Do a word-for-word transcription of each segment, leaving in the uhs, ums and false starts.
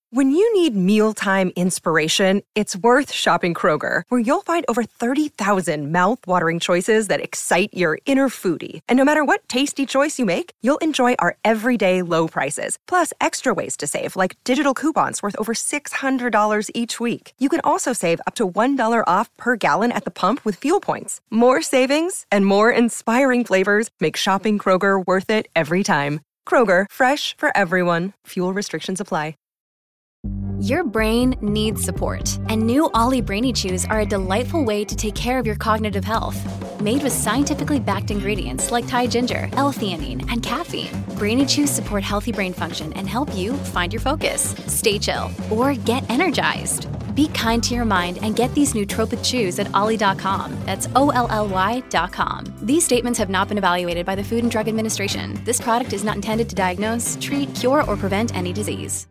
When you need mealtime inspiration, it's worth shopping Kroger, where you'll find over thirty thousand mouth-watering choices that excite your inner foodie. And no matter what tasty choice you make, you'll enjoy our everyday low prices, plus extra ways to save, like digital coupons worth over six hundred dollars each week. You can also save up to one dollar off per gallon at the pump with fuel points. More savings and more inspiring flavors make shopping Kroger worth it every time. Kroger, fresh for everyone. Fuel restrictions apply. Your brain needs support, and new Ollie Brainy Chews are a delightful way to take care of your cognitive health. Made with scientifically backed ingredients like Thai ginger, L-theanine, and caffeine, Brainy Chews support healthy brain function and help you find your focus, stay chill, or get energized. Be kind to your mind and get these nootropic chews at ollie dot com. That's O L L Y dot com. These statements have not been evaluated by the Food and Drug Administration. This product is not intended to diagnose, treat, cure, or prevent any disease.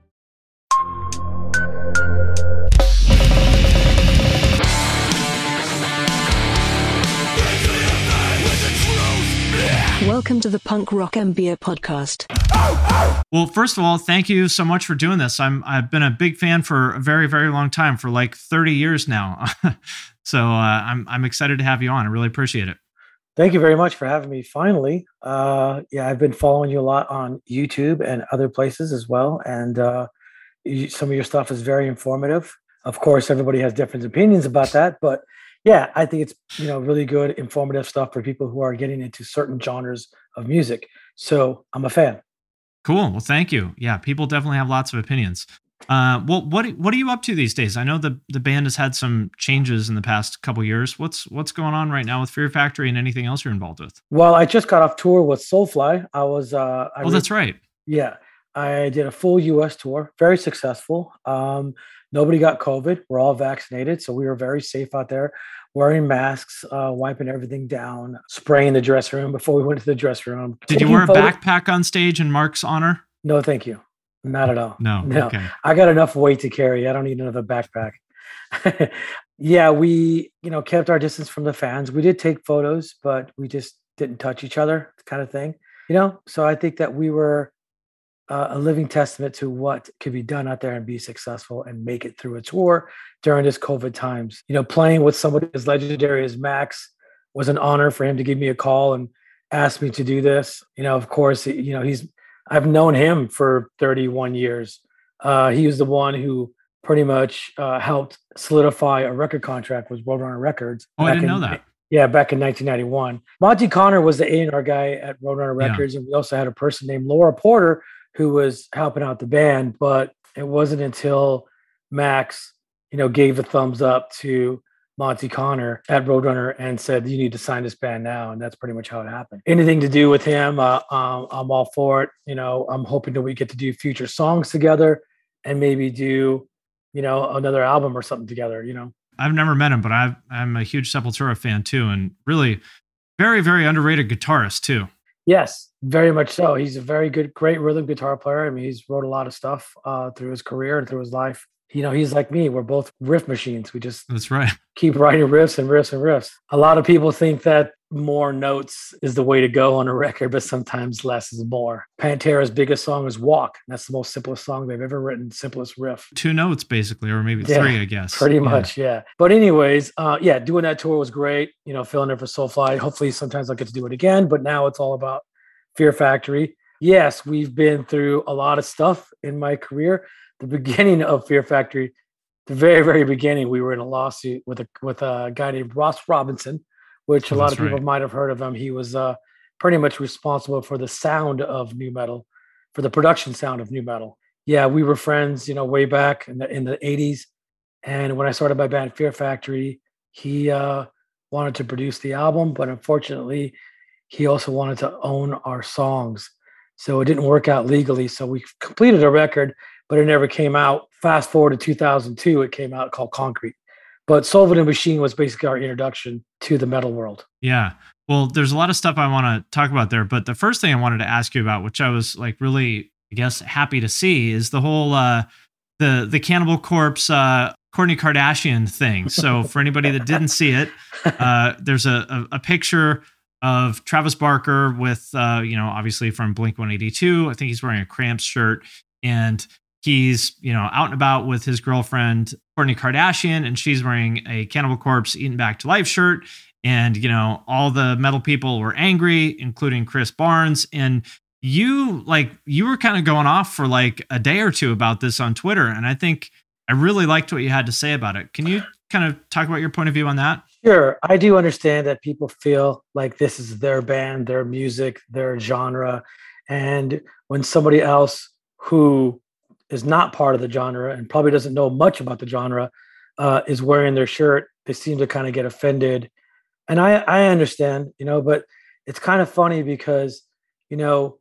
Welcome to the Punk Rock and Beer Podcast. Well, first of all, thank you so much for doing this. I'm I've been a big fan for a very, very long time, for like thirty years now. so uh, I'm I'm excited to have you on. I really appreciate it. Thank you very much for having me. Finally, uh, yeah, I've been following you a lot on YouTube and other places as well, and uh, you, some of your stuff is very informative. Of course, everybody has different opinions about that, but yeah, I think it's, you know, really good, informative stuff for people who are getting into certain genres of music. So I'm a fan. Cool. Well, thank you. Yeah, people definitely have lots of opinions. Uh, well, what what are you up to these days? I know the the band has had some changes in the past couple years. What's what's going on right now with Fear Factory and anything else you're involved with? Well, I just got off tour with Soulfly. I was. Uh, I oh, re- that's right. Yeah, I did a full U S tour, very successful. Um, Nobody got COVID. We're all vaccinated. So we were very safe out there, wearing masks, uh, wiping everything down, spraying the dressing room before we went to the dressing room. Did you wear a photos. backpack on stage in Mark's honor? No, thank you. Not at all. No. No. Okay. I got enough weight to carry. I don't need another backpack. Yeah, we, you know, kept our distance from the fans. We did take photos, but we just didn't touch each other, kind of thing. You know, so I think that we were Uh, a living testament to what could be done out there and be successful and make it through a tour during this COVID times. You know, playing with somebody as legendary as Max was an honor for him to give me a call and ask me to do this. You know, of course, you know, he's, I've known him for thirty-one years. Uh, he was the one who pretty much uh, helped solidify a record contract with Roadrunner Records. Oh, I didn't in, know that. Yeah, back in nineteen ninety-one. Monty Connor was the A and R guy at Roadrunner Records. Yeah. And we also had a person named Laura Porter who was helping out the band, but it wasn't until Max, you know, gave a thumbs up to Monty Connor at Roadrunner and said, you need to sign this band now. And that's pretty much how it happened. Anything to do with him, uh, um, I'm all for it. You know, I'm hoping that we get to do future songs together and maybe do, you know, another album or something together, you know. I've never met him, but I've, I'm a huge Sepultura fan too. And really very, very underrated guitarist too. Yes, very much so. He's a very good, great rhythm guitar player. I mean, he's wrote a lot of stuff uh, through his career and through his life. You know, he's like me. We're both riff machines. We just That's right. keep writing riffs and riffs and riffs. A lot of people think that more notes is the way to go on a record, but sometimes less is more. Pantera's biggest song is Walk. That's the most simplest song they've ever written, simplest riff. Two notes, basically, or maybe yeah, three, I guess. Pretty yeah. much, yeah. But anyways, uh, yeah, doing that tour was great. You know, filling in for Soulfly. Hopefully sometimes I'll get to do it again, but now it's all about Fear Factory. Yes, we've been through a lot of stuff in my career. The beginning of Fear Factory, the very, very beginning, we were in a lawsuit with a with a guy named Ross Robinson, which oh, a lot of people right. might have heard of him. He was uh, pretty much responsible for the sound of nu metal, for the production sound of nu metal. Yeah, we were friends, you know, way back in the in the eighties. And when I started my band Fear Factory, he uh, wanted to produce the album, but unfortunately, he also wanted to own our songs. So it didn't work out legally. So we completed a record, but it never came out. Fast forward to two thousand two, it came out called Concrete. But Soul and Machine was basically our introduction to the metal world. Yeah. Well, there's a lot of stuff I want to talk about there. But the first thing I wanted to ask you about, which I was like really, I guess, happy to see, is the whole uh, the the Cannibal Corpse uh, Kourtney Kardashian thing. So for anybody that didn't see it, uh, there's a, a, a picture of Travis Barker with, uh, you know, obviously from Blink one eighty-two. I think he's wearing a Cramps shirt. And he's, you know, out and about with his girlfriend, Kourtney Kardashian, and she's wearing a Cannibal Corpse Eaten Back to Life shirt. And, you know, all the metal people were angry, including Chris Barnes. And you like, you were kind of going off for like a day or two about this on Twitter. And I think I really liked what you had to say about it. Can you kind of talk about your point of view on that? Sure. I do understand that people feel like this is their band, their music, their genre. And when somebody else who is not part of the genre and probably doesn't know much about the genre uh, is wearing their shirt, they seem to kind of get offended. And I, I understand, you know, but it's kind of funny because, you know,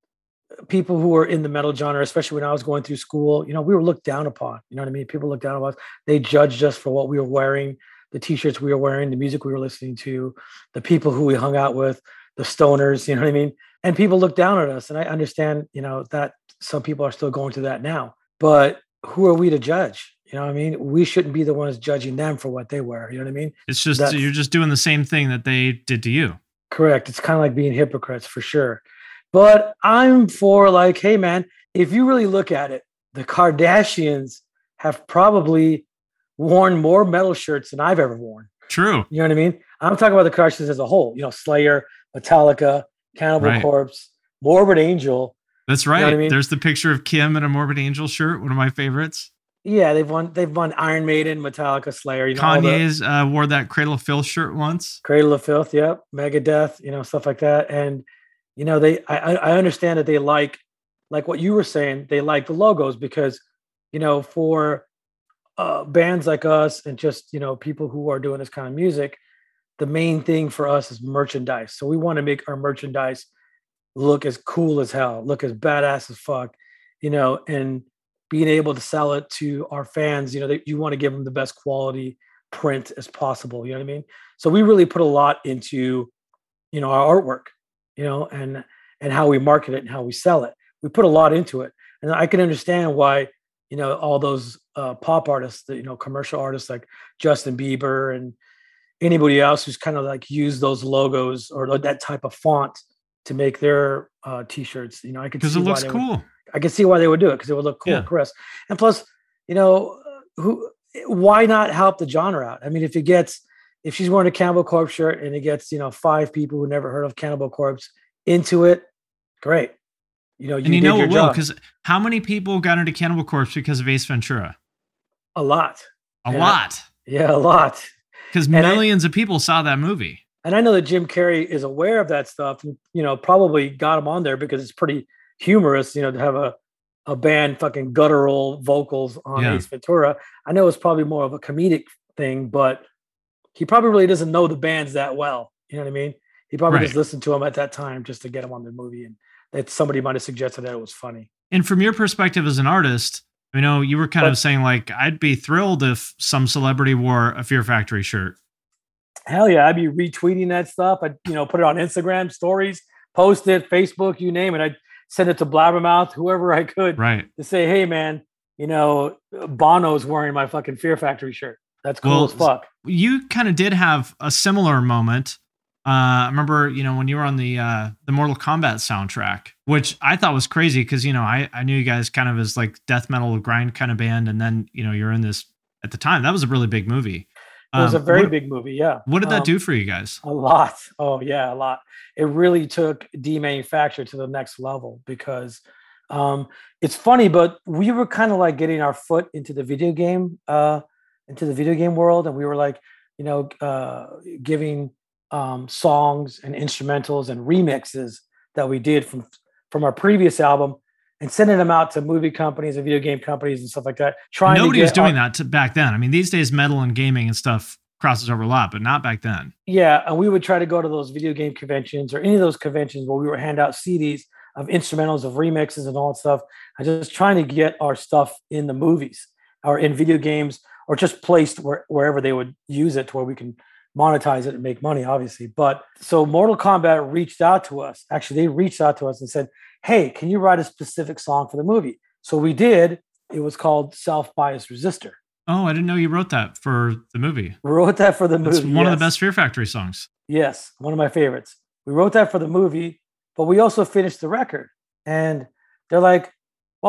people who are in the metal genre, especially when I was going through school, you know, we were looked down upon. You know what I mean? People looked down on us. They judged us for what we were wearing, the t-shirts we were wearing, the music we were listening to, the people who we hung out with, the stoners, you know what I mean? And people look down at us. And I understand, you know, that some people are still going through that now. But who are we to judge? You know what I mean? We shouldn't be the ones judging them for what they wear. You know what I mean? It's just, That's, you're just doing the same thing that they did to you. Correct. It's kind of like being hypocrites for sure. But I'm for like, hey, man, if you really look at it, the Kardashians have probably worn more metal shirts than I've ever worn. True. You know what I mean? I'm talking about the Kardashians as a whole. You know, Slayer, Metallica, Cannibal Right. Corpse, Morbid Angel. That's right. You know what I mean? There's the picture of Kim in a Morbid Angel shirt, one of my favorites. Yeah, they've won. They've won Iron Maiden, Metallica, Slayer. You know, all the- Kanye's uh, wore that Cradle of Filth shirt once. Cradle of Filth, yep, Megadeth, you know, stuff like that. And you know, they I, I understand that they like like what you were saying, they like the logos because, you know, for uh, bands like us and just, you know, people who are doing this kind of music, the main thing for us is merchandise. So we want to make our merchandise look as cool as hell, look as badass as fuck, you know, and being able to sell it to our fans, you know, that you want to give them the best quality print as possible. You know what I mean? So we really put a lot into, you know, our artwork, you know, and, and how we market it and how we sell it. We put a lot into it. And I can understand why, you know, all those uh, pop artists, that, you know, commercial artists like Justin Bieber and anybody else who's kind of like used those logos or that type of font to make their uh, t-shirts. You know, I could Because see it looks why they cool. would, I can see why they would do it because it would look cool, Yeah. Chris. And plus, you know, who? Why not help the genre out? I mean, if it gets, if she's wearing a Cannibal Corpse shirt and it gets, you know, five people who never heard of Cannibal Corpse into it, great. You know, you And you did know your it will, job. because how many people got into Cannibal Corpse because of Ace Ventura? A lot. A Yeah. lot. Yeah, a lot. Because And I- millions of people saw that movie. And I know that Jim Carrey is aware of that stuff and, you know, probably got him on there because it's pretty humorous, you know, to have a, a band fucking guttural vocals on Yeah. Ace Ventura. I know it's probably more of a comedic thing, but he probably really doesn't know the bands that well. You know what I mean? He probably Right. just listened to them at that time just to get him on the movie. And that somebody might have suggested that it was funny. And from your perspective as an artist, I know you were kind But- of saying like, I'd be thrilled if some celebrity wore a Fear Factory shirt. Hell yeah, I'd be retweeting that stuff. I'd, you know, put it on Instagram stories, post it, Facebook, you name it. I'd send it to Blabbermouth, whoever I could, Right. to say, hey man, you know, Bono's wearing my fucking Fear Factory shirt. That's cool Well, as fuck. You kind of did have a similar moment. Uh, I remember, you know, when you were on the uh, the Mortal Kombat soundtrack, which I thought was crazy because, you know, I, I knew you guys kind of as like death metal grind kind of band. And then, you know, you're in this at the time. That was a really big movie. It was Um, a very what, big movie, yeah. What did that Um, do for you guys? A lot. Oh yeah, a lot. It really took demanufacture to the next level because um, it's funny, but we were kind of like getting our foot into the video game, uh, into the video game world, and we were like, you know, uh, giving um, songs and instrumentals and remixes that we did from from our previous album and sending them out to movie companies and video game companies and stuff like that. Trying Nobody to was get doing our- that to, back then. I mean, these days, metal and gaming and stuff crosses over a lot, but not back then. Yeah, and we would try to go to those video game conventions or any of those conventions where we would hand out C Ds of instrumentals, of remixes, and all that stuff, and just trying to get our stuff in the movies or in video games or just placed where, wherever they would use it to where we can monetize it and make money, obviously. But so Mortal Kombat reached out to us. Actually, they reached out to us and said, hey, can you write a specific song for the movie? So we did. It was called Self-Biased Resistor. Oh, I didn't know you wrote that for the movie. We wrote that for the It's movie. one of yes. the best Fear Factory songs. Yes, one of my favorites. We wrote that for the movie, but we also finished the record. And they're like, well,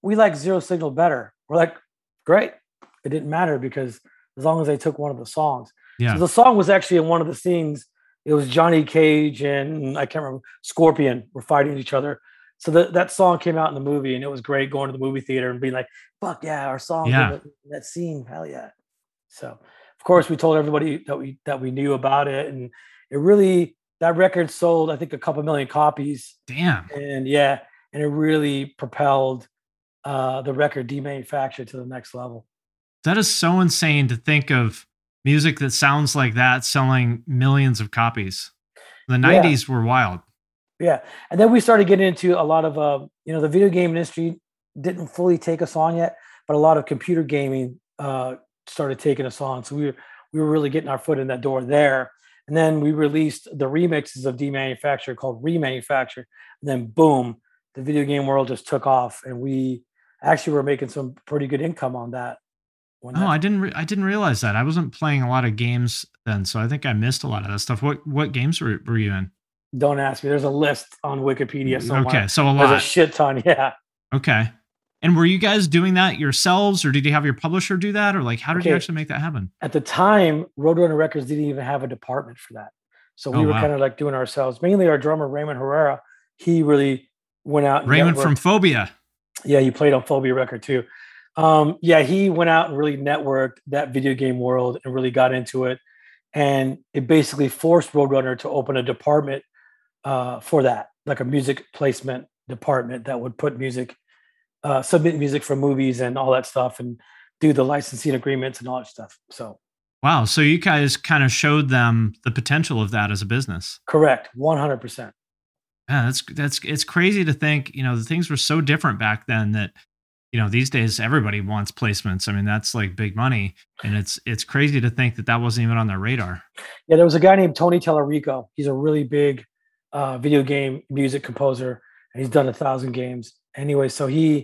we like Zero Signal better. We're like, great. It didn't matter because as long as they took one of the songs. Yeah. So the song was actually in one of the scenes. It was Johnny Cage and I can't remember, Scorpion were fighting each other. So the, that song came out in the movie, and it was great going to the movie theater and being like, fuck yeah, our song Yeah. in that scene. Hell yeah. So of course we told everybody that we that we knew about it. And it really, that record sold, I think, a couple million copies. Damn. And yeah, and it really propelled uh, the record demanufactured to the next level. That is so insane to think of music that sounds like that selling millions of copies. The nineties yeah. were wild. Yeah. And then we started getting into a lot of, uh, you know, the video game industry didn't fully take us on yet, but a lot of computer gaming uh, started taking us on. So we were, we were really getting our foot in that door there. And then we released the remixes of Demanufacture called Remanufacture. And then boom, the video game world just took off. And we actually were making some pretty good income on that. Oh, that- I didn't, re- I didn't realize that. I wasn't playing a lot of games then. So I think I missed a lot of that stuff. What, what games were, were you in? Don't ask me. There's a list on Wikipedia somewhere. Okay, so a lot. There's a shit ton, yeah. Okay. And were you guys doing that yourselves, or did you have your publisher do that? Or like, how did okay. you actually make that happen? At the time, Roadrunner Records didn't even have a department for that. So we oh, were wow. kind of like doing ourselves. Mainly our drummer, Raymond Herrera, he really went out. And Raymond from Phobia. Yeah, he played on Phobia record too. Um, yeah, he went out and really networked that video game world and really got into it. And it basically forced Roadrunner to open a department uh, for that, like a music placement department that would put music, uh, submit music for movies and all that stuff and do the licensing agreements and all that stuff. So. Wow. So you guys kind of showed them the potential of that as a business. Correct. one hundred percent. Yeah, that's, that's, it's crazy to think, you know, the things were so different back then that, you know, these days everybody wants placements. I mean, that's like big money, and it's, it's crazy to think that that wasn't even on their radar. Yeah. There was a guy named Tony Tallarico. He's a really big uh, video game music composer, and he's done a thousand games anyway. So he,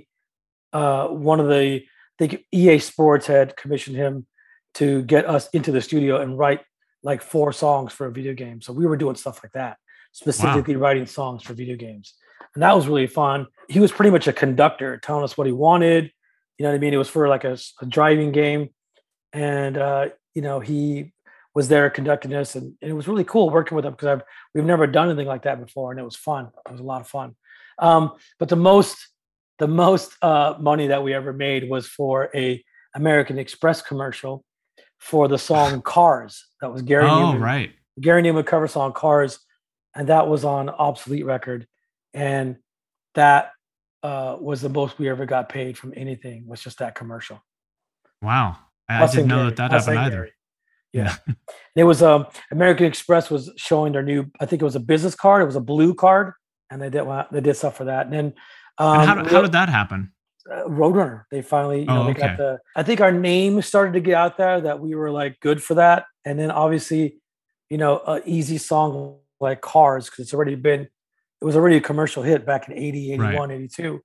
uh, one of the, I think E A Sports had commissioned him to get us into the studio and write like four songs for a video game. So we were doing stuff like that, specifically wow. writing songs for video games. And that was really fun. He was pretty much a conductor, telling us what he wanted. You know what I mean? It was for like a, a driving game. And, uh, you know, he was there conducting us. And, and it was really cool working with him because I've we've never done anything like that before. And it was fun. It was a lot of fun. Um, but the most, the most uh, money that we ever made was for a American Express commercial for the song Cars. That was Gary oh, Newman. right. Gary Newman cover song Cars. And that was on Obsolete record. And that uh, was the most we ever got paid from anything, was just that commercial. Wow. I, I didn't know Gary. that that happened either. Gary. Yeah. It was um, American Express was showing their new, I think it was a business card. It was a blue card. And they did they did stuff for that. And then um, and how, how did that happen? Uh, Roadrunner. They finally, you know, oh, they okay. got the, I think our name started to get out there that we were like good for that. And then obviously, you know, an easy song like Cars, because it's already been, it was already a commercial hit back in eighty, eighty-one, right. eighty-two.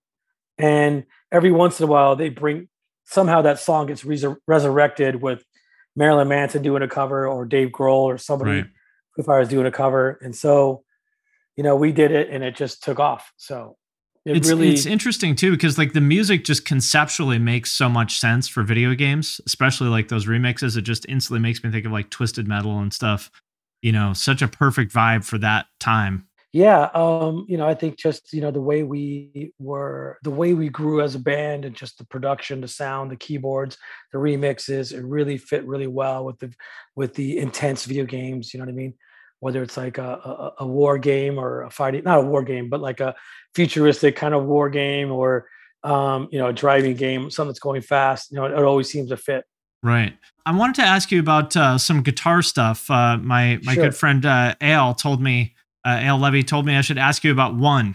And every once in a while they bring, somehow that song gets resur- resurrected with Marilyn Manson doing a cover or Dave Grohl or somebody right. Foo Fighters doing a cover. And so, you know, we did it and it just took off. So it it's, really, it's interesting too, because like the music just conceptually makes so much sense for video games, especially like those remixes. It just instantly makes me think of like Twisted Metal and stuff, you know, such a perfect vibe for that time. Yeah. Um, you know, I think just, you know, the way we were, the way we grew as a band and just the production, the sound, the keyboards, the remixes, it really fit really well with the, with the intense video games, you know what I mean? Whether it's like a, a, a war game or a fighting, not a war game, but like a futuristic kind of war game or, um, you know, a driving game, something that's going fast, you know, it, it always seems to fit. Right. I wanted to ask you about uh, some guitar stuff. Uh, my, my sure. good friend, uh, Ale told me, uh, Ale Levy told me I should ask you about One,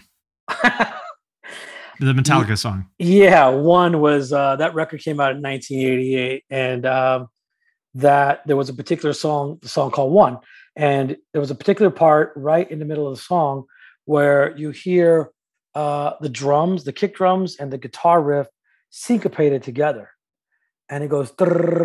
the Metallica song. Yeah. One was, uh, that record came out in nineteen eighty-eight, and, um, that there was a particular song, the song called One. And there was a particular part right in the middle of the song where you hear uh, the drums, the kick drums, and the guitar riff syncopated together. And it goes.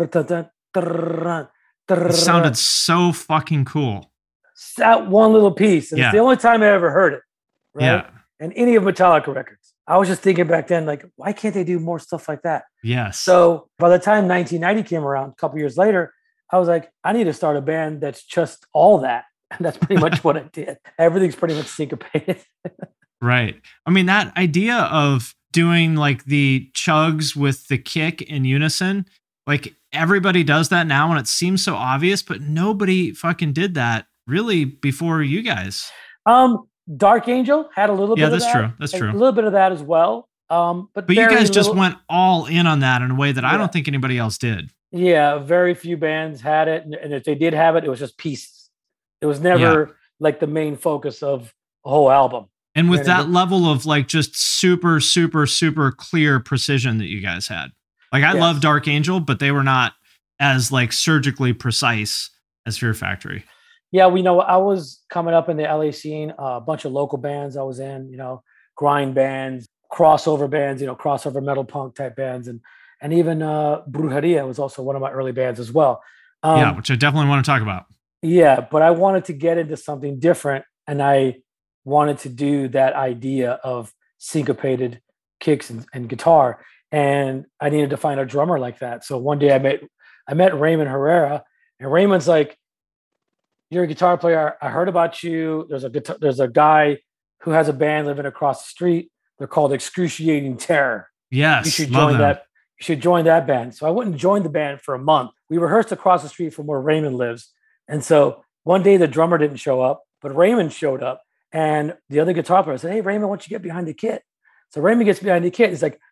It sounded so fucking cool. That one little piece. And yeah. It's the only time I ever heard it. Right? Yeah. And any of Metallica records. I was just thinking back then, like, why can't they do more stuff like that? Yes. So by the time nineteen ninety came around, a couple years later, I was like, I need to start a band that's just all that. And that's pretty much what I did. Everything's pretty much syncopated. Right. I mean, that idea of doing like the chugs with the kick in unison, like everybody does that now and it seems so obvious, but nobody fucking did that really before you guys. Um, Dark Angel had a little yeah, bit of that's that. true. That's true. A little bit of that as well. Um, but but you very guys just little- went all in on that in a way that I Yeah. don't think anybody else did. Yeah, very few bands had it, and, and if they did have it, it was just pieces. It was never like the main focus of a whole album. And with You know what I that mean? level of like just super, super, super clear precision that you guys had. Like I Yes. love Dark Angel, but they were not as like surgically precise as Fear Factory. Yeah, we know I was coming up in the L A scene, uh, a bunch of local bands I was in, you know, grind bands, crossover bands, you know, crossover metal punk type bands, and and even uh, Brujeria was also one of my early bands as well. Um, yeah, which I definitely want to talk about. Yeah, but I wanted to get into something different, and I wanted to do that idea of syncopated kicks and, and guitar, and I needed to find a drummer like that. So one day I met I met Raymond Herrera, and Raymond's like, "You're a guitar player. I heard about you. There's a guitar, there's a guy who has a band living across the street. They're called Excruciating Terror. Yes, You should love join them. that. You should join that band." So I went and joined the band for a month. We rehearsed across the street from where Raymond lives. And so one day the drummer didn't show up, but Raymond showed up. And the other guitar player said, "Hey, Raymond, why don't you get behind the kit?" So Raymond gets behind the kit. He's like,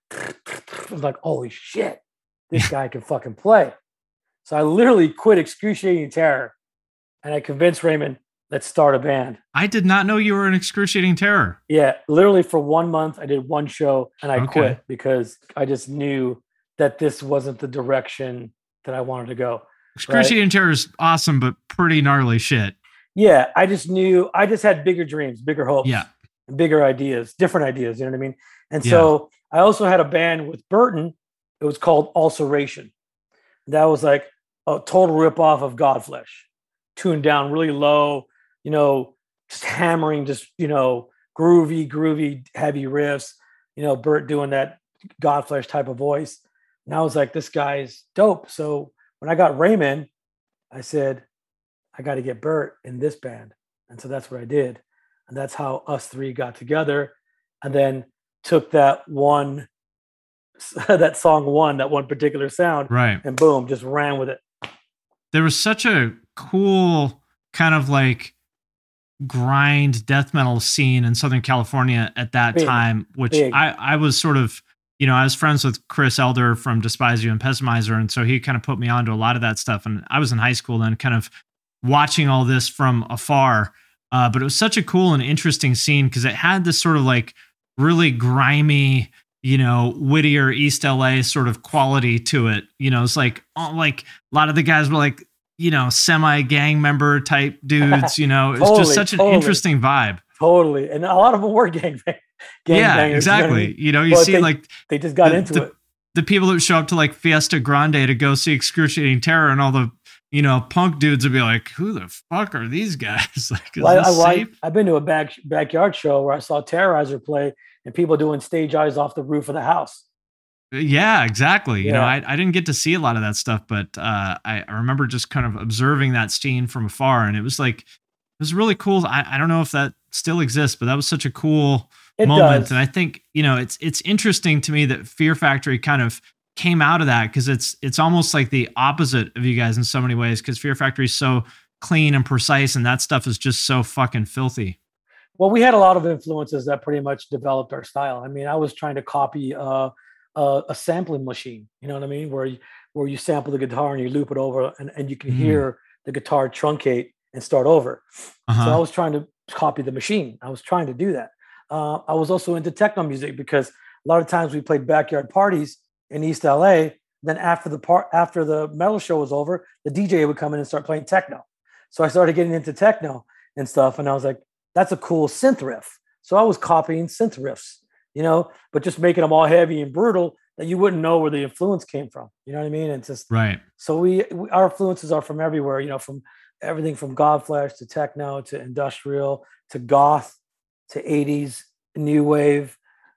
I was like, holy shit, this guy can fucking play. So I literally quit Excruciating Terror. And I convinced Raymond, let's start a band. I did not know you were an Excruciating Terror. Yeah, literally for one month, I did one show and I Okay. quit because I just knew that this wasn't the direction that I wanted to go. Excruciating Terror is awesome, but pretty gnarly shit. Yeah, I just knew, I just had bigger dreams, bigger hopes, Yeah. and bigger ideas, different ideas, you know what I mean? And so I also had a band with Burton. It was called Ulceration. That was like a total ripoff of Godflesh, tuned down really low, you know, just hammering, just, you know, groovy, groovy, heavy riffs, you know, Burt doing that Godflesh type of voice. And I was like, this guy's dope. So when I got Raymond, I said, I got to get Burt in this band. And so that's what I did. And that's how us three got together. And then took that one, that song one, that one particular sound, Right. and boom, just ran with it. There was such a cool kind of like grind death metal scene in Southern California at that Big, time, which big. I, I was sort of, you know, I was friends with Chris Elder from Despise You and Pessimizer. And so he kind of put me onto a lot of that stuff. And I was in high school then kind of watching all this from afar. Uh, but it was such a cool and interesting scene because it had this sort of like really grimy, you know, Whittier East L A sort of quality to it. You know, it's like, oh, like a lot of the guys were like, you know, semi gang member type dudes, you know, it was Totally, just such an totally. interesting vibe. Totally. And a lot of them were gang, gang Yeah, bangers, you know what I exactly. mean? You know, you But see they, like they just got the- into the- it. the people that show up to like Fiesta Grande to go see Excruciating Terror and all the, you know, punk dudes would be like, who the fuck are these guys? Like, is Well, I, this I, safe? I've been to a back, backyard show where I saw Terrorizer play and people doing stage eyes off the roof of the house. Yeah, exactly. You know, Yeah. I, I didn't get to see a lot of that stuff, but uh, I, I remember just kind of observing that scene from afar, and it was like, it was really cool. I, I don't know if that still exists, but that was such a cool It moment. does. And I think, you know, it's it's interesting to me that Fear Factory kind of came out of that because it's it's almost like the opposite of you guys in so many ways because Fear Factory is so clean and precise, and that stuff is just so fucking filthy. Well, we had a lot of influences that pretty much developed our style. I mean, I was trying to copy uh, a, a sampling machine, you know what I mean? Where you, where you sample the guitar and you loop it over and, and you can Mm. hear the guitar truncate and start over. Uh-huh. So I was trying to copy the machine. I was trying to do that. Uh, I was also into techno music because a lot of times we played backyard parties in East L A. Then after the part, after the metal show was over, the D J would come in and start playing techno. So I started getting into techno and stuff. And I was like, that's a cool synth riff. So I was copying synth riffs, you know, but just making them all heavy and brutal that you wouldn't know where the influence came from. You know what I mean? It's just, Right. so we, we our influences are from everywhere, you know, from everything from Godflesh to techno to industrial to goth to eighties new wave,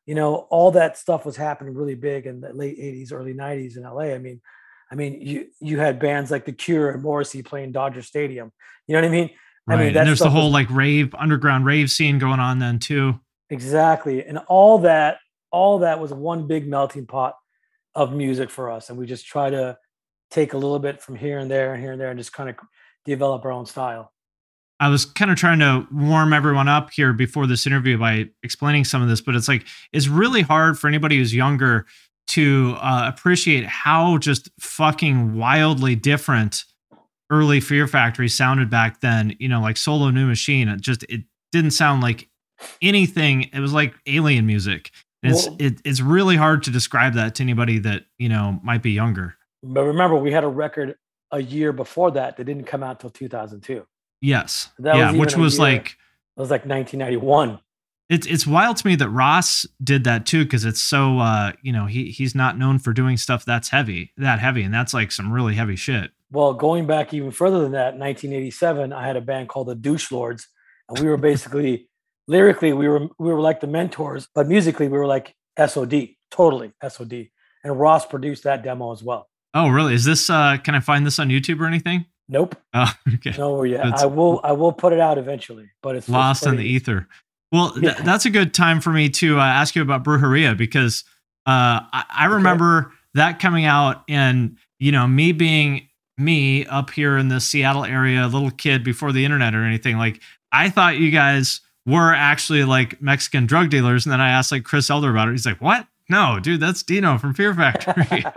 you know, all that stuff was happening really big in the late eighties, early nineties in L A. I mean, I mean, you you had bands like The Cure and Morrissey playing Dodger Stadium. You know what I mean? Right. I mean, and there's the whole was, like rave, underground rave scene going on then too. Exactly. And all that, all that was one big melting pot of music for us. And we just try to take a little bit from here and there and here and there and just kind of develop our own style. I was kind of trying to warm everyone up here before this interview by explaining some of this, but it's like, it's really hard for anybody who's younger to uh, appreciate how just fucking wildly different early Fear Factory sounded back then. You know, like Solo New Machine, it just, it didn't sound like anything. It was like alien music. And it's, well, it, it's really hard to describe that to anybody that, you know, might be younger. But remember, we had a record a year before that that didn't come out until two thousand two. Yes. That yeah, was which was year, like, it was like nineteen ninety-one. It's it's wild to me that Ross did that too, because it's so uh, you know, he he's not known for doing stuff that's heavy, that heavy, and that's like some really heavy shit. Well, going back even further than that, nineteen eighty-seven, I had a band called the Douche Lords, and we were basically lyrically we were we were like the Mentors, but musically we were like S O D, totally S O D. And Ross produced that demo as well. Oh, really? Is this? Uh, can I find this on YouTube or anything? Nope. Oh, okay. No, yeah, I will. I will put it out eventually, but it's lost it's in the ether. Well, th- yeah. that's a good time for me to uh, ask you about Brujeria, because uh, I-, I remember okay. that coming out, and you know, me being me up here in the Seattle area, a little kid before the internet or anything. Like, I thought you guys were actually like Mexican drug dealers, and then I asked like Chris Elder about it. He's like, "What? No, dude, that's Dino from Fear Factory."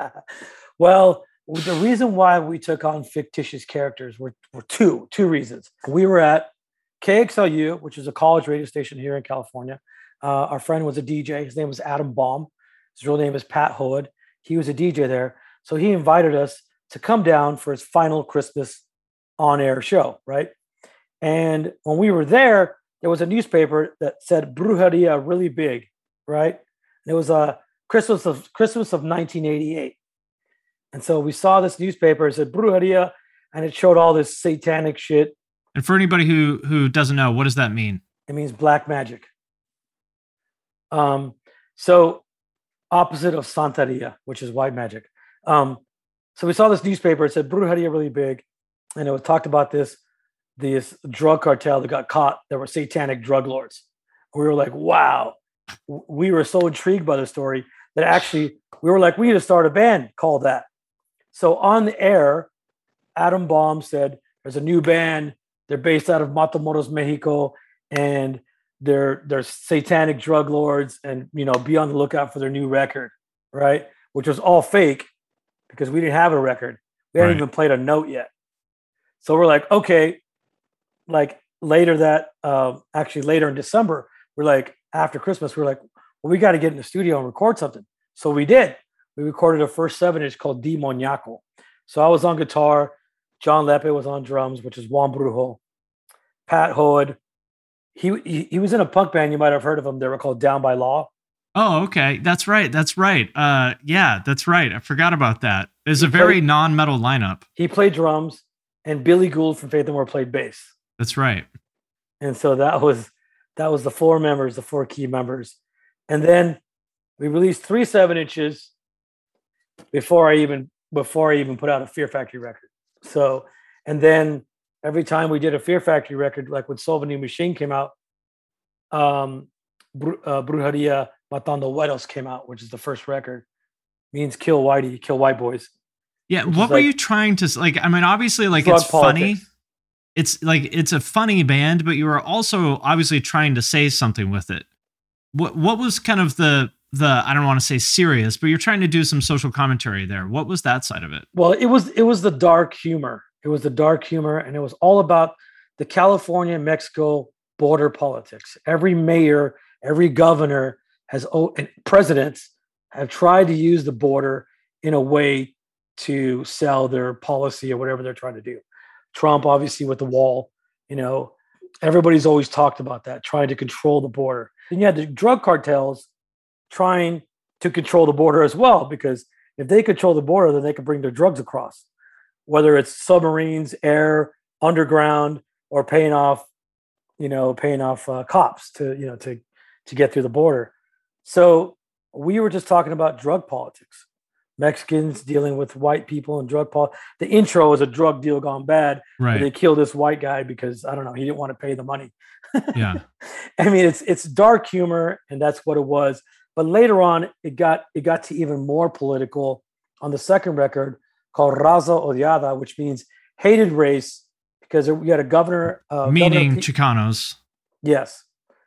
Well, the reason why we took on fictitious characters were, were two, two reasons. We were at K X L U, which is a college radio station here in California. Uh, our friend was a D J. His name was Adam Baum. His real name is Pat Hood. He was a D J there. So he invited us to come down for his final Christmas on-air show, right? And when we were there, there was a newspaper that said Brujeria really big, right? And it was a Christmas of Christmas of nineteen eighty-eight. And so we saw this newspaper, it said Brujeria, and it showed all this satanic shit. And for anybody who who doesn't know, what does that mean? It means black magic. Um, so opposite of Santeria, which is white magic. Um, so we saw this newspaper, it said Brujeria really big, and it was talked about this, this drug cartel that got caught that were satanic drug lords. We were like, wow. We were so intrigued by the story that actually we were like, we need to start a band called that. So on the air, Adam Baum said, there's a new band. They're based out of Matamoros, Mexico, and they're they're satanic drug lords, and you know, be on the lookout for their new record, right? Which was all fake because we didn't have a record. We hadn't right. even played a note yet. So we're like, okay, like later that, uh, actually later in December, we're like, after Christmas, we're like, well, we got to get in the studio and record something. So we did. We recorded our first seven inch called Demoniaco. So I was on guitar. John Lepe was on drums, which is Juan Brujo. Pat Hood. He, he he was in a punk band. You might have heard of them. They were called Down by Law. Oh, okay. That's right. That's right. Uh, yeah, that's right. I forgot about that. It's a very played, non-metal lineup. He played drums, and Billy Gould from Faith No More played bass. That's right. And so that was that was the four members, the four key members. And then we released three seven inches before I even before I even put out a Fear Factory record. So, and then every time we did a Fear Factory record, like when Solo New Machine came out, um, Bru- uh, Brujeria Matando Güeros came out, which is the first record. Means kill whitey, kill white boys. Yeah, what were like, you trying to like? I mean, obviously, like it's funny. It's like it's a funny band, but you were also obviously trying to say something with it. What what was kind of the the I don't want to say serious, but you're trying to do some social commentary there. What was that side of it? Well, it was it was the dark humor. It was the dark humor, and it was all about the California-Mexico border politics. Every mayor, every governor has and presidents have tried to use the border in a way to sell their policy or whatever they're trying to do. Trump, obviously, with the wall, you know, everybody's always talked about that, trying to control the border. Then you had the drug cartels trying to control the border as well, because if they control the border, then they can bring their drugs across, whether it's submarines, air, underground, or paying off, you know, paying off uh, cops to, you know, to, to get through the border. So we were just talking about drug politics. Mexicans dealing with white people and drug politics. The intro is a drug deal gone bad. Right. They killed this white guy because, I don't know, he didn't want to pay the money. Yeah. I mean, it's it's dark humor, and that's what it was. But later on, it got it got to even more political on the second record called Raza Odiada, which means hated race, because we had a governor. Uh, Meaning governor P- Chicanos. Yes.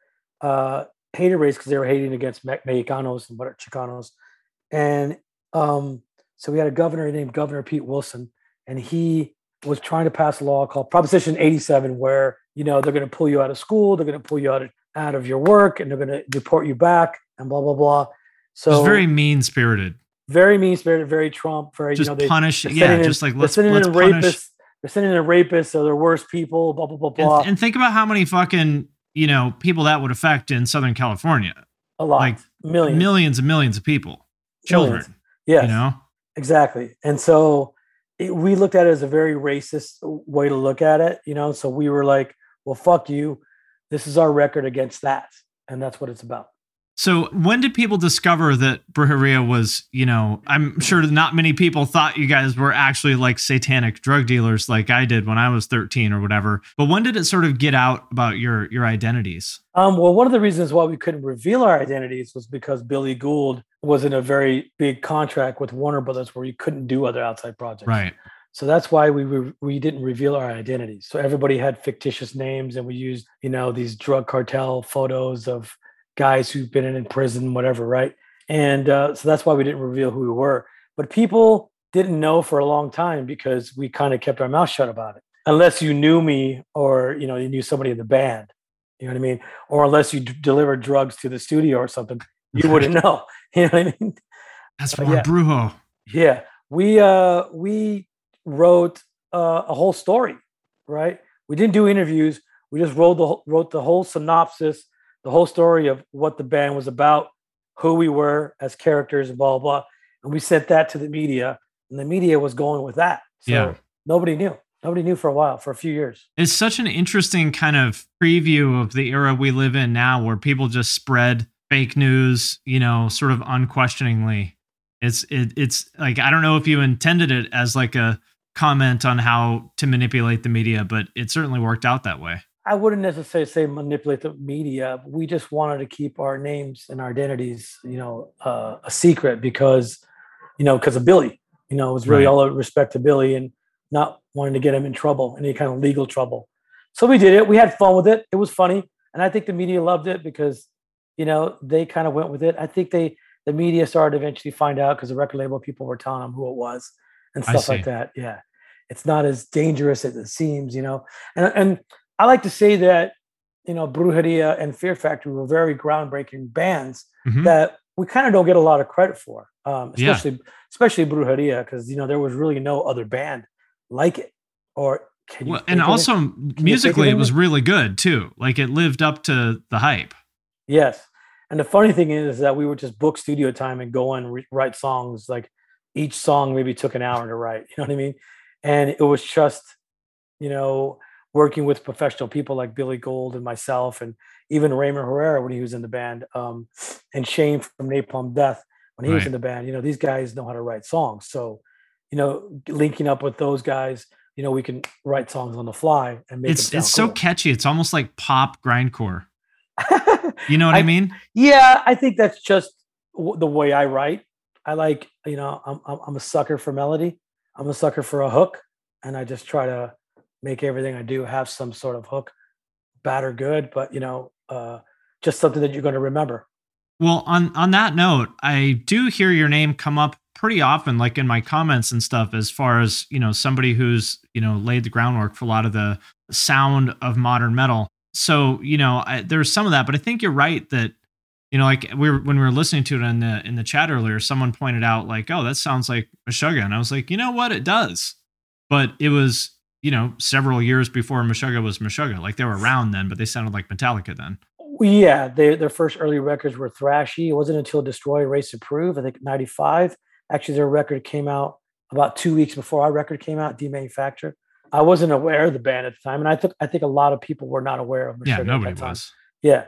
Uh, hated race because they were hating against Me- Mexicanos and what are Chicanos. And um, so we had a governor named Governor Pete Wilson, and he was trying to pass a law called Proposition eighty-seven, where, you know, they're going to pull you out of school, they're going to pull you out of, out of your work, and they're going to deport you back, and blah, blah, blah. So it's very mean-spirited. Very mean-spirited, very Trump, very, just you know, they, punish, yeah, in, just like, let's, they're let's in punish. Rapists, they're sending in rapists, so they're worse people, blah, blah, blah, blah. And, and think about how many fucking, you know, people that would affect in Southern California. A lot. Like millions. Millions and millions of people. Children. Millions. Yes. You know? Exactly. And so it, we looked at it as a very racist way to look at it, you know? So we were like, well, fuck you. This is our record against that. And that's what it's about. So when did people discover that Brujeria was, you know, I'm sure not many people thought you guys were actually like satanic drug dealers like I did when I was thirteen or whatever. But when did it sort of get out about your your identities? Um, well, one of the reasons why we couldn't reveal our identities was because Billy Gould was in a very big contract with Warner Brothers where you couldn't do other outside projects. Right. So that's why we re- we didn't reveal our identities. So everybody had fictitious names, and we used, you know, these drug cartel photos of guys who've been in prison, whatever, right? And uh, so that's why we didn't reveal who we were. But people didn't know for a long time because we kind of kept our mouth shut about it. Unless you knew me, or, you know, you knew somebody in the band, you know what I mean? Or unless you d- delivered drugs to the studio or something, you wouldn't know. You know what I mean? That's Uh, more yeah. Brujo. Yeah, we uh, we wrote uh, a whole story, right? We didn't do interviews. We just wrote the whole- wrote the whole synopsis, the whole story of what the band was about, who we were as characters, and blah, blah, blah. And we sent that to the media, and the media was going with that. So Yeah. nobody knew. Nobody knew for a while, for a few years. It's such an interesting kind of preview of the era we live in now, where people just spread fake news, you know, sort of unquestioningly. It's it, it's like, I don't know if you intended it as like a comment on how to manipulate the media, but it certainly worked out that way. I wouldn't necessarily say manipulate the media. We just wanted to keep our names and our identities, you know, uh, a secret because, you know, because of Billy. You know, it was really Right. all respect to Billy and not wanting to get him in trouble, any kind of legal trouble. So we did it. We had fun with it. It was funny. And I think the media loved it because, you know, they kind of went with it. I think they, the media started to eventually find out because the record label people were telling them who it was and I stuff see. like that. Yeah. It's not as dangerous as it seems, you know, and, and I like to say that, you know, Brujeria and Fear Factory were very groundbreaking bands Mhm. that we kind of don't get a lot of credit for, um, Yeah. especially, especially Brujeria, because, you know, there was really no other band like it. Or can you Well, think and of it? also think musically, of it was it? really good too. Like it lived up to the hype. Yes. And the funny thing is that we would just book studio time and go and re- write songs. Like each song maybe took an hour to write, you know what I mean? And it was just, you know, working with professional people like Billy Gould and myself, and even Raymond Herrera when he was in the band, um, and Shane from Napalm Death when he was Right. in the band. You know, these guys know how to write songs. So, you know, linking up with those guys, you know, we can write songs on the fly and make It's them it's sound so catchy. It's almost like pop grindcore. cool. You know what I, mean? Yeah, I think that's just w- the way I write. I like, you know, I'm, I'm I'm a sucker for melody. I'm a sucker for a hook, and I just try to make everything I do have some sort of hook, bad or good, but you know, uh, just something that you're going to remember. Well, on on that note, I do hear your name come up pretty often, like in my comments and stuff, as far as, you know, somebody who's, you know, laid the groundwork for a lot of the sound of modern metal. So, you know, I, there's some of that, but I think you're right that, you know, like we were, when we were listening to it in the in the chat earlier, someone pointed out like, oh, that sounds like Meshuggah, and I was like, you know what, it does, but it was, you know, several years before Meshuggah was Meshuggah. Like they were around then, but they sounded like Metallica then. Yeah, they, their first early records were thrashy. It wasn't until Destroy, Race to Prove, I think ninety-five. Actually, their record came out about two weeks before our record came out, Demanufacture. I wasn't aware of the band at the time, and I think I think a lot of people were not aware of Meshuggah Yeah, at nobody that time. was. Yeah.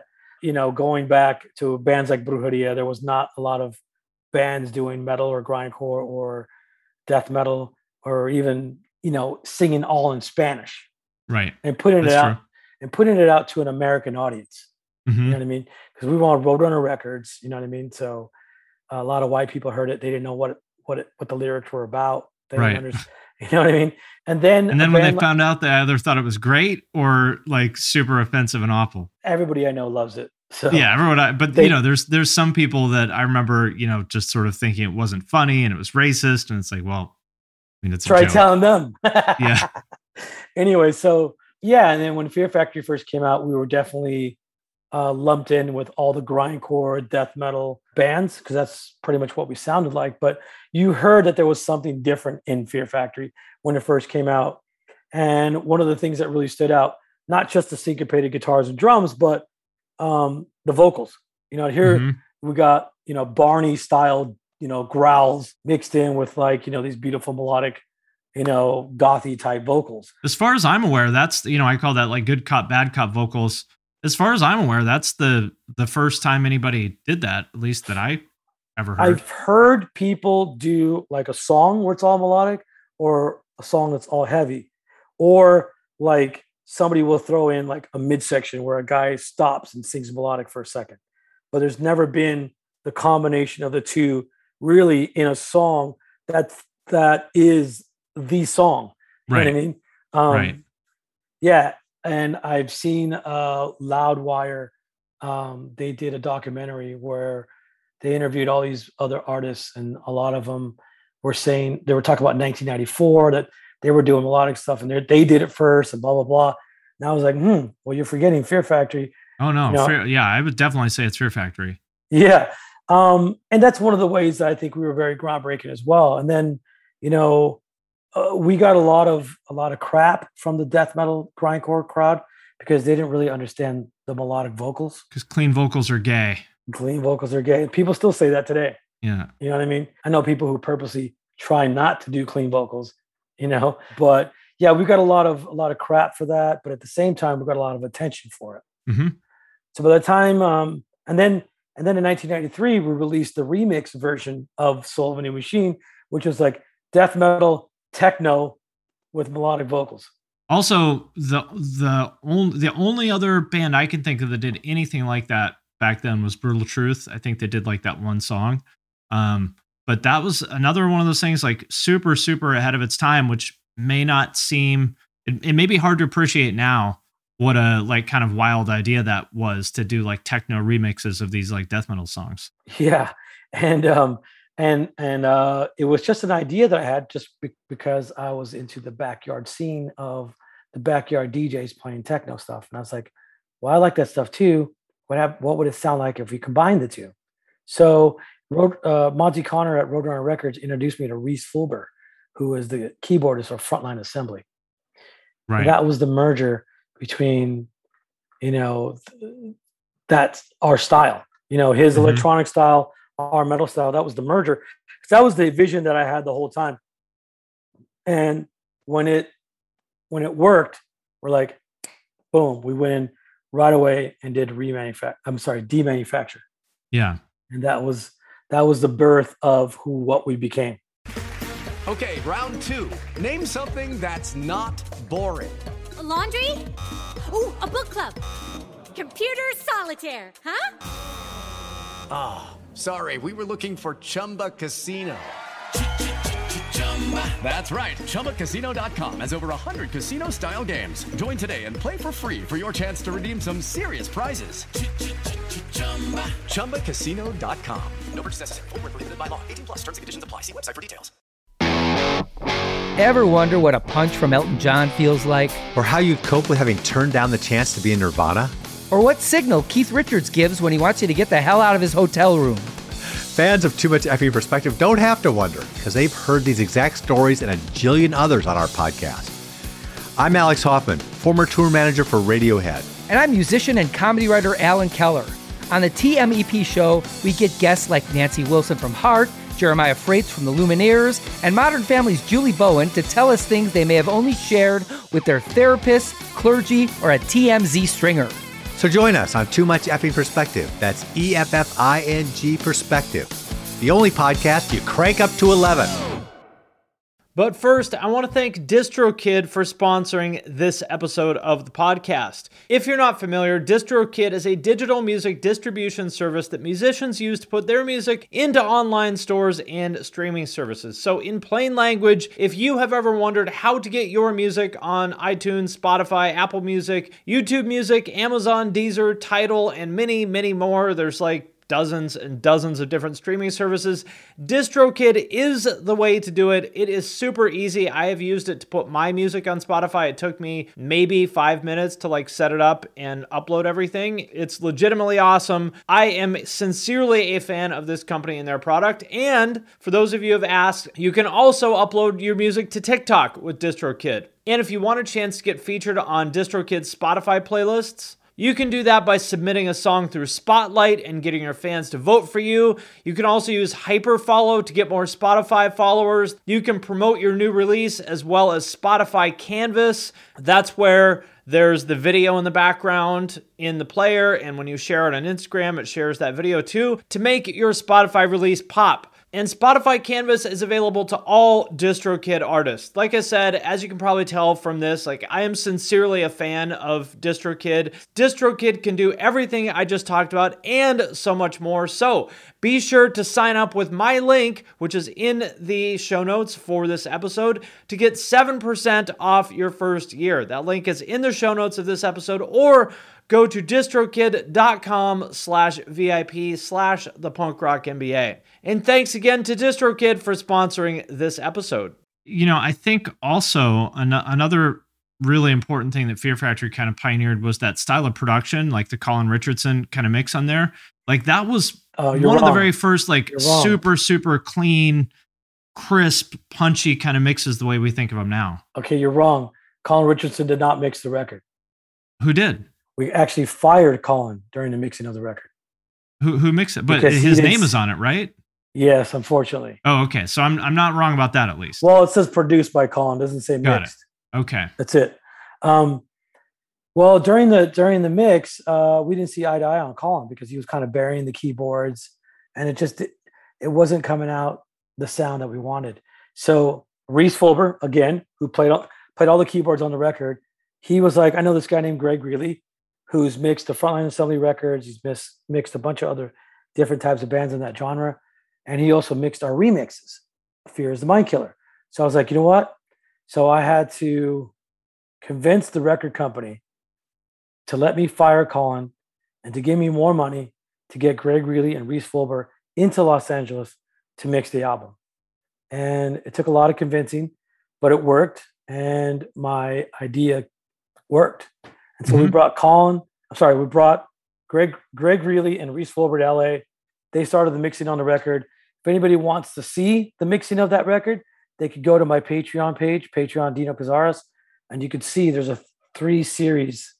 you know, going back to bands like Brujeria, there was not a lot of bands doing metal or grindcore or death metal or even, you know, singing all in Spanish. Right. And putting That's it out true. and putting it out to an American audience. Mm-hmm. You know what I mean? Because we were on Roadrunner Records, you know what I mean? So uh, a lot of white people heard it. They didn't know what, what, it, what the lyrics were about. They Right. didn't understand, you know what I mean? And then, And then a when they band like- found out, they either thought it was great or like super offensive and awful. everybody I know loves it. So Yeah, everyone. I, but They- you know, there's there's some people that I remember, you know, just sort of thinking it wasn't funny and it was racist, and it's like, well, I mean, it's a try joke. telling them. Yeah. Anyway, so yeah, and then when Fear Factory first came out, we were definitely uh, lumped in with all the grindcore, death metal bands because that's pretty much what we sounded like. But you heard that there was something different in Fear Factory when it first came out, and one of the things that really stood out, not just the syncopated guitars and drums, but um, the vocals. You know, here Mhm. we got you know Barney style, you know, growls mixed in with like you know these beautiful melodic, you know, gothy type vocals. As far as I'm aware, that's, you know, I call that like good cop, bad cop vocals. As far as I'm aware, that's the the first time anybody did that, at least that I ever heard. I've heard people do like a song where it's all melodic, or a song that's all heavy, or like somebody will throw in like a midsection where a guy stops and sings melodic for a second. But there's never been the combination of the two really in a song that that is the song. You right. know what I mean? Um, Right. Yeah. And I've seen uh, Loudwire. Um, they did a documentary where they interviewed all these other artists, and a lot of them were saying, they were talking about nineteen ninety-four, that they were doing melodic stuff and they did it first and blah, blah, blah. And I was like, hmm, well, you're forgetting Fear Factory. Oh no. You know- Fear, yeah, I would definitely say it's Fear Factory. Yeah. Um, and that's one of the ways that I think we were very groundbreaking as well. And then, you know, uh, we got a lot of a lot of crap from the death metal grindcore crowd because they didn't really understand the melodic vocals. Because clean vocals are gay. Clean vocals are gay. People still say that today. Yeah. You know what I mean? I know people who purposely try not to do clean vocals, you know, but yeah, we got a lot of a lot of crap for that. But at the same time, we got a lot of attention for it. Mm-hmm. So by the time, um, and then and then in nineteen ninety-three, we released the remix version of Soul of a New Machine, which was like death metal techno with melodic vocals. Also, the the only the only other band I can think of that did anything like that back then was Brutal Truth. I think they did like that one song. Um, but that was another one of those things like super, super ahead of its time, which may not seem, it, it may be hard to appreciate now what a like kind of wild idea that was to do like techno remixes of these like death metal songs. Yeah. And, um, and, and, uh, it was just an idea that I had just be- because I was into the backyard scene of the backyard D Js playing techno stuff. And I was like, well, I like that stuff too. What, hap- what would it sound like if we combined the two? So Road, uh, Monty Connor at Roadrunner Records introduced me to Reese Fulber, who is the keyboardist for Frontline Assembly. Right. And that was the merger between, you know, th- that's our style, you know, his Mhm. electronic style, our metal style. That was the merger. 'Cause that was the vision that I had the whole time. And when it, when it worked, we're like, boom, we went in right away and did remanufacture. I'm sorry, demanufacture. Yeah. And that was, that was the birth of who, what we became. Okay, round two. Name something that's not boring. A laundry? Ooh, a book club. Computer solitaire, huh? Ah, oh, sorry, we were looking for Chumba Casino. That's right, Chumba Casino dot com has over one hundred casino-style games. Join today and play for free for your chance to redeem some serious prizes. Chumba Casino dot com. No purchase necessary. Void where prohibited by law. eighteen plus. Terms and conditions apply. See website for details. Ever wonder what a punch from Elton John feels like? Or how you'd cope with having turned down the chance to be in Nirvana? Or what signal Keith Richards gives when he wants you to get the hell out of his hotel room? Fans of Too Much Effing Perspective don't have to wonder, because they've heard these exact stories and a jillion others on our podcast. I'm Alex Hoffman, former tour manager for Radiohead. And I'm musician and comedy writer Alan Keller. On the T M E P show, we get guests like Nancy Wilson from Heart, Jeremiah Freites from the Lumineers, and Modern Family's Julie Bowen to tell us things they may have only shared with their therapist, clergy, or a T M Z stringer. So join us on Too Much Effing Perspective. That's E F F I N G Perspective. The only podcast you crank up to eleven. But first, I want to thank DistroKid for sponsoring this episode of the podcast. If you're not familiar, DistroKid is a digital music distribution service that musicians use to put their music into online stores and streaming services. So in plain language, if you have ever wondered how to get your music on iTunes, Spotify, Apple Music, YouTube Music, Amazon, Deezer, Tidal, and many, many more, there's like dozens and dozens of different streaming services, DistroKid is the way to do it. It is super easy. I have used it to put my music on Spotify. It took me maybe five minutes to like set it up and upload everything. It's legitimately awesome. I am sincerely a fan of this company and their product. And for those of you who have asked, you can also upload your music to TikTok with DistroKid. And if you want a chance to get featured on DistroKid's Spotify playlists, you can do that by submitting a song through Spotlight and getting your fans to vote for you. You can also use Hyperfollow to get more Spotify followers. You can promote your new release as well as Spotify Canvas. That's where there's the video in the background in the player, and when you share it on Instagram, it shares that video too to make your Spotify release pop. And Spotify Canvas is available to all DistroKid artists. Like I said, as you can probably tell from this, like I am sincerely a fan of DistroKid. DistroKid can do everything I just talked about and so much more. So be sure to sign up with my link, which is in the show notes for this episode, to get seven percent off your first year. That link is in the show notes of this episode, or go to distrokid.com slash VIP slash the punk rock MBA. And thanks again to DistroKid for sponsoring this episode. You know, I think also an- another really important thing that Fear Factory kind of pioneered was that style of production, like the Colin Richardson kind of mix on there. Like that was Oh, one you're of the wrong. very first, like You're wrong. super, super clean, crisp, punchy kind of mixes the way we think of them now. Okay, you're wrong. Colin Richardson did not mix the record. Who did? We actually fired Colin during the mixing of the record. Who who mixed it? But Because he his didn't name s- is on it, right? Yes, unfortunately. Oh, okay. So I'm I'm not wrong about that at least. Well, it says produced by Colin, doesn't say Got mixed. Okay. That's it. Um, well, during the during the mix, uh, we didn't see eye to eye on Colin because he was kind of burying the keyboards, and it just it wasn't coming out the sound that we wanted. So Reese Fulber, again, who played all, played all the keyboards on the record, he was like, I know this guy named Greg Greeley, who's mixed the Frontline Assembly records. He's mixed, mixed a bunch of other different types of bands in that genre. And he also mixed our remixes, Fear is the Mind Killer. So I was like, you know what? So I had to convince the record company to let me fire Colin and to give me more money to get Greg Greeley and Reese Fulber into Los Angeles to mix the album. And it took a lot of convincing, but it worked. And my idea worked. And so Mhm. we brought Colin, I'm sorry, we brought Greg Greg Greeley and Reese Fulber to L A. They started the mixing on the record. If anybody wants to see the mixing of that record, they could go to my Patreon page, Patreon Dino Cazares, and you could see there's a three series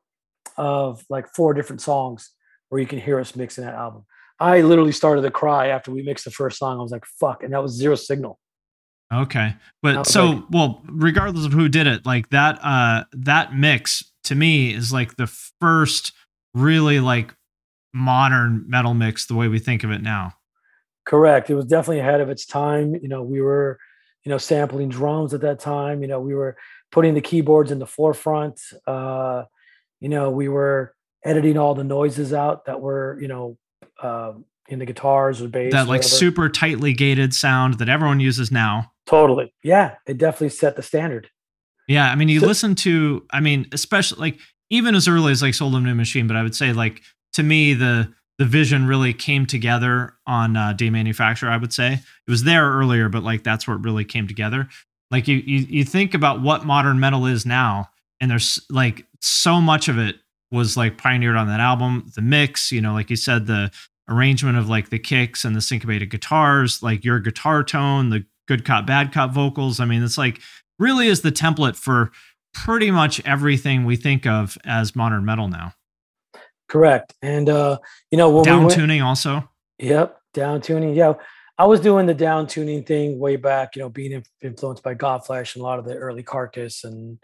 of like four different songs where you can hear us mixing that album. I literally started to cry after we mixed the first song. I was like, fuck. And that was Zero Signal. Okay. I But was so, like- well, regardless of who did it, like that, uh, that mix to me is like the first really like modern metal mix the way we think of it now. Correct. It was definitely ahead of its time. You know, we were, you know, sampling drums at that time. You know, we were putting the keyboards in the forefront. Uh, you know, we were editing all the noises out that were, you know, uh, in the guitars or bass. That like whatever. super tightly gated sound that everyone uses now. Totally. Yeah. It definitely set the standard. Yeah. I mean, you So- listen to, I mean, especially like even as early as like Soul of New Machine, but I would say like to me, the, the vision really came together on uh, Demanufacture, I would say. It was there earlier, but like that's where it really came together. Like you, you, you think about what modern metal is now, and there's like so much of it was like pioneered on that album. The mix, you know, like you said, the arrangement of like the kicks and the syncopated guitars, like your guitar tone, the good cop, bad cop vocals. I mean, it's like really is the template for pretty much everything we think of as modern metal now. Correct. And, uh, you know, when Down we went, tuning also. Yep. Down tuning. Yeah. I was doing the down tuning thing way back, you know, being in- influenced by Godflesh and a lot of the early Carcass and,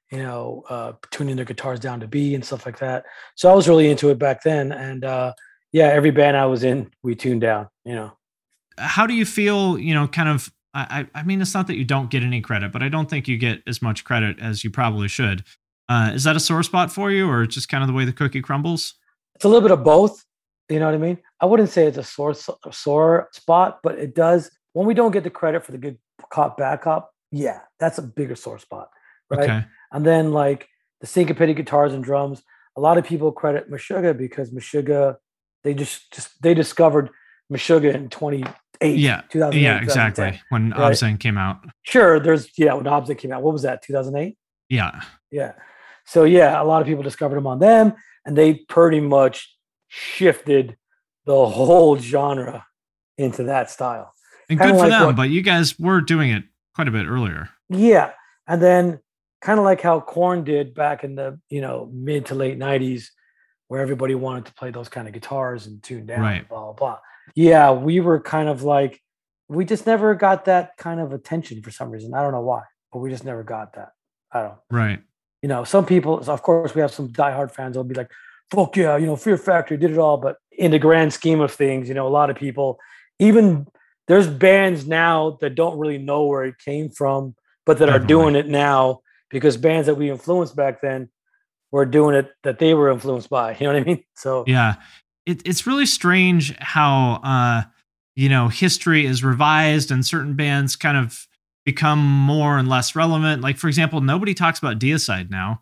you know, uh, tuning their guitars down to B and stuff like that. So I was really into it back then. And uh, yeah, every band I was in, we tuned down, you know. How do you feel, you know, kind of, I, I mean, it's not that you don't get any credit, but I don't think you get as much credit as you probably should. Uh, is that a sore spot for you, or just kind of the way the cookie crumbles? It's a little bit of both. You know what I mean? I wouldn't say it's a sore, sore spot, but it does. When we don't get the credit for the good cop, bad cop, yeah, that's a bigger sore spot, right? Okay. And then like the syncopated guitars and drums, a lot of people credit Meshuggah because Meshuggah, they just, just they discovered Meshuggah in twenty-eight. Yeah, two thousand eight, yeah, exactly. When right? Obscene came out. Sure, there's yeah, when Obscene came out. What was that? two thousand eight. Yeah, yeah. So yeah, a lot of people discovered them on them, and they pretty much shifted the whole genre into that style. And kinda good for like them, what, but you guys were doing it quite a bit earlier. Yeah, and then kind of like how Korn did back in the you know mid to late nineties, where everybody wanted to play those kind of guitars and tune down, right. blah blah blah. Yeah, we were kind of like we just never got that kind of attention for some reason. I don't know why, but we just never got that. I don't. Right. You know, some people, of course, we have some diehard fans that'll be like, fuck yeah, you know, Fear Factory did it all. But in the grand scheme of things, you know, a lot of people, even there's bands now that don't really know where it came from, but that Definitely. Are doing it now because bands that we influenced back then were doing it that they were influenced by. You know what I mean? So, yeah, it, it's really strange how, uh, you know, history is revised and certain bands kind of become more and less relevant. Like, for example, nobody talks about Deicide now,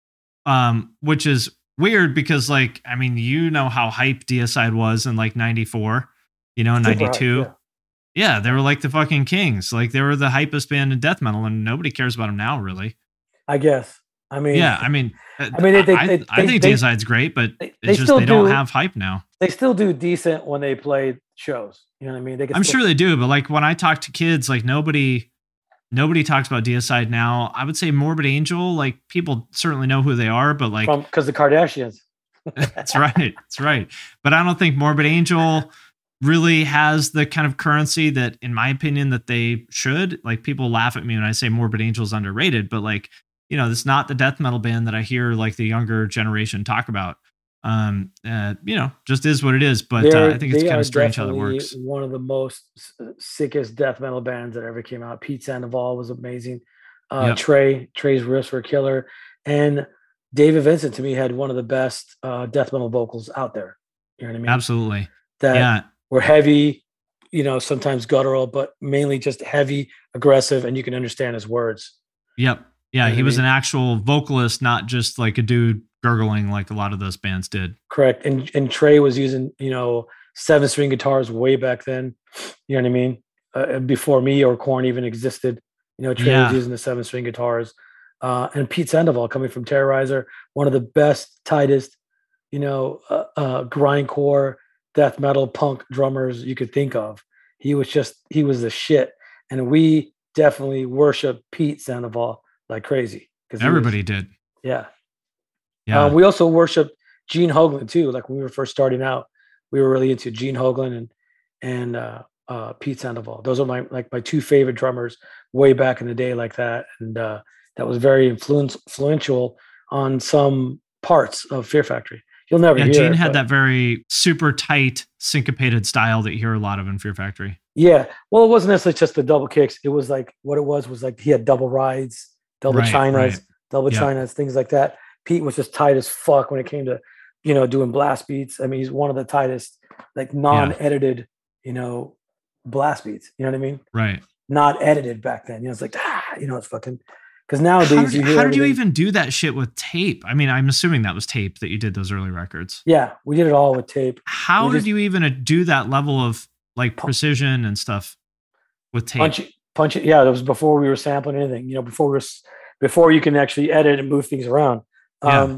um, which is weird because, like, I mean, you know how hype Deicide was in like ninety-four, you know, ninety-two. Hype, yeah. yeah, they were like the fucking kings. Like, they were the hypest band in death metal, and nobody cares about them now, really. I guess. I mean, yeah, I mean, I mean, they, they, I, they, I think they, Deicide's great, but they, it's they just still they don't do, have hype now. They still do decent when they play shows. You know what I mean? They I'm still- sure they do, but like when I talk to kids, like nobody. Nobody talks about Deicide now. I would say Morbid Angel, like people certainly know who they are, but like because the Kardashians. That's right. That's right. But I don't think Morbid Angel really has the kind of currency that, in my opinion, that they should. Like people laugh at me when I say Morbid Angel is underrated, but like, you know, it's not the death metal band that I hear like the younger generation talk about. Um, uh, you know, just is what it is. But uh, I think it's kind of strange how that works. One of the most sickest death metal bands that ever came out. Pete Sandoval was amazing. Uh, yep. Trey, Trey's riffs were killer. And David Vincent, to me, had one of the best uh, death metal vocals out there. You know what I mean? Absolutely. That yeah. were heavy, you know, sometimes guttural, but mainly just heavy, aggressive, and you can understand his words. Yep. Yeah, You know he what I was mean? an actual vocalist, not just like a dude gurgling like a lot of those bands did. Correct. And and Trey was using, you know, seven string guitars way back then. You know what I mean? Uh, before me or Korn even existed. You know, Trey Yeah. was using the seven string guitars. Uh, and Pete Sandoval coming from Terrorizer, one of the best, tightest, you know, uh, uh, grindcore, death metal, punk drummers you could think of. He was just, he was the shit. And we definitely worship Pete Sandoval like crazy. Everybody was, did. Yeah. Yeah. Um, we also worshiped Gene Hoglan too. Like when we were first starting out, we were really into Gene Hoglan and and uh, uh, Pete Sandoval. Those are my like my two favorite drummers way back in the day, like that. And uh, that was very influence, influential on some parts of Fear Factory. You'll never Yeah, hear Gene it, had but- that very super tight, syncopated style that you hear a lot of in Fear Factory. Yeah. Well, it wasn't necessarily just the double kicks. It was like what it was was like he had double rides, double Right, chinas, right. double Yeah. chinas, things like that. Pete was just tight as fuck when it came to, you know, doing blast beats. I mean, he's one of the tightest, like non-edited, you know, blast beats. You know what I mean? Right. Not edited back then. You know, it's like, ah, you know, it's fucking, because nowadays How did, you hear how did you everything- even do that shit with tape? I mean, I'm assuming that was tape that you did those early records. Yeah, we did it all with tape. How We did just you even uh, do that level of like precision and stuff with tape? punch it, punch it. Yeah, that was before we were sampling anything. You know, before we were, s- before you can actually edit and move things around. Yeah. Um,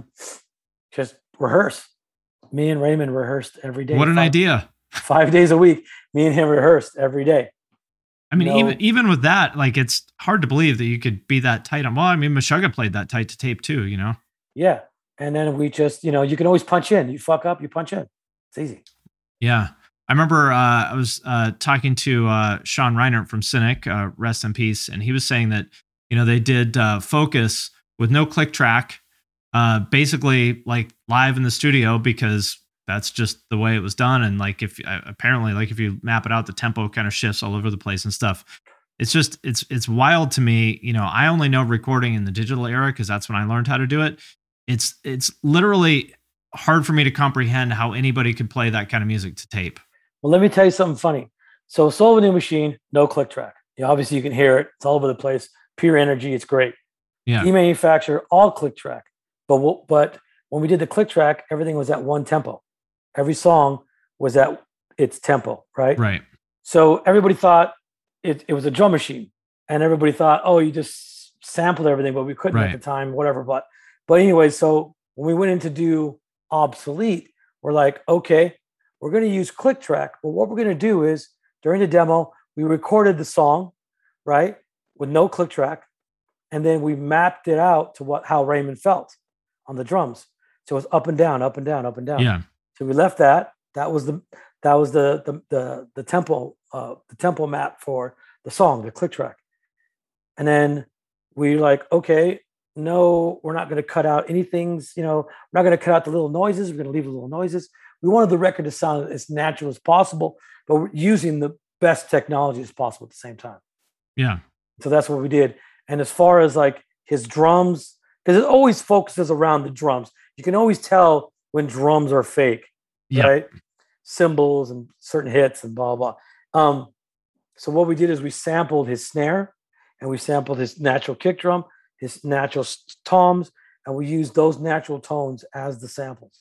just rehearse. Me and Raymond rehearsed every day. What an five, idea. Five days a week. Me and him rehearsed every day. I mean, No. even even with that, like it's hard to believe that you could be that tight on. Well, I mean, Meshuggah played that tight to tape too, you know? Yeah. And then we just, you know, you can always punch in. You fuck up, you punch in. It's easy. Yeah. I remember uh, I was uh, talking to uh, Sean Reinert from Cynic, uh, rest in peace. And he was saying that, you know, they did uh, Focus with no click track, uh, basically like live in the studio, because that's just the way it was done. And like, if uh, apparently like if you map it out, the tempo kind of shifts all over the place and stuff. It's just, it's, it's wild to me. You know, I only know recording in the digital era because that's when I learned how to do it. It's, it's literally hard for me to comprehend how anybody could play that kind of music to tape. Well, let me tell you something funny. So Soul of a New Machine, no click track. You know, obviously you can hear it. It's all over the place. Pure energy. It's great. Yeah. Demanufacture, all click track. But we'll, but when we did the click track, everything was at one tempo. Every song was at its tempo, right? Right. So everybody thought it, it was a drum machine, and everybody thought, oh, you just sampled everything, but we couldn't right. at the time, whatever. But but anyway, so when we went in to do Obsolete, we're like, okay, we're going to use click track. But what we're going to do is during the demo, we recorded the song, right, with no click track, and then we mapped it out to what how Raymond felt on the drums. So it was up and down, up and down, up and down. Yeah. So we left that. That was the that was the the the, the tempo uh, the tempo map for the song, the click track. And then we like, okay, no, we're not going to cut out anything's, you know, we're not going to cut out the little noises. We're going to leave the little noises. We wanted the record to sound as natural as possible, but we're using the best technology as possible at the same time. Yeah. So that's what we did. And as far as like his drums, because it always focuses around the drums. You can always tell when drums are fake, yep. right? Cymbals and certain hits and blah, blah. Um, so what we did is we sampled his snare, and we sampled his natural kick drum, his natural toms, and we used those natural tones as the samples.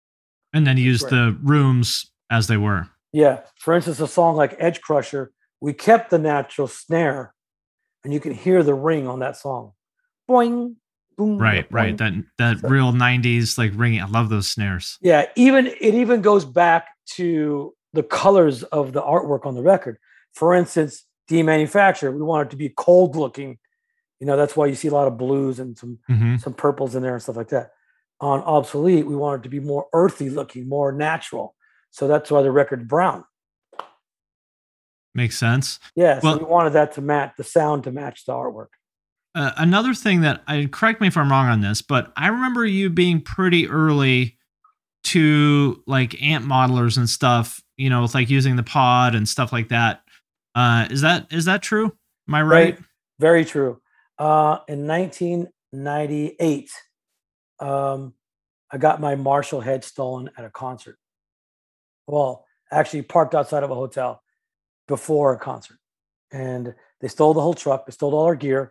And then used the rooms as they were. Yeah. For instance, a song like Edge Crusher, we kept the natural snare, and you can hear the ring on that song. Boing, boom. Right, boing. right. That that so, real nineties like ringing. I love those snares. Yeah. Even it even goes back to the colors of the artwork on the record. For instance, Demanufacture, we want it to be cold looking. You know, that's why you see a lot of blues and some mm-hmm. some purples in there and stuff like that. On Obsolete, we want it to be more earthy looking, more natural. So that's why the record's brown. Makes sense. Yeah, so well, we wanted that to match the sound to match the artwork. Uh, another thing that I correct me if I'm wrong on this, but I remember you being pretty early to like amp modelers and stuff. You know, with like using the pod and stuff like that. Uh, is that is that true? Am I right? right. Very true. Uh, in nineteen ninety-eight, um, I got my Marshall head stolen at a concert. Well, actually parked outside of a hotel before a concert. And they stole the whole truck. They stole all our gear.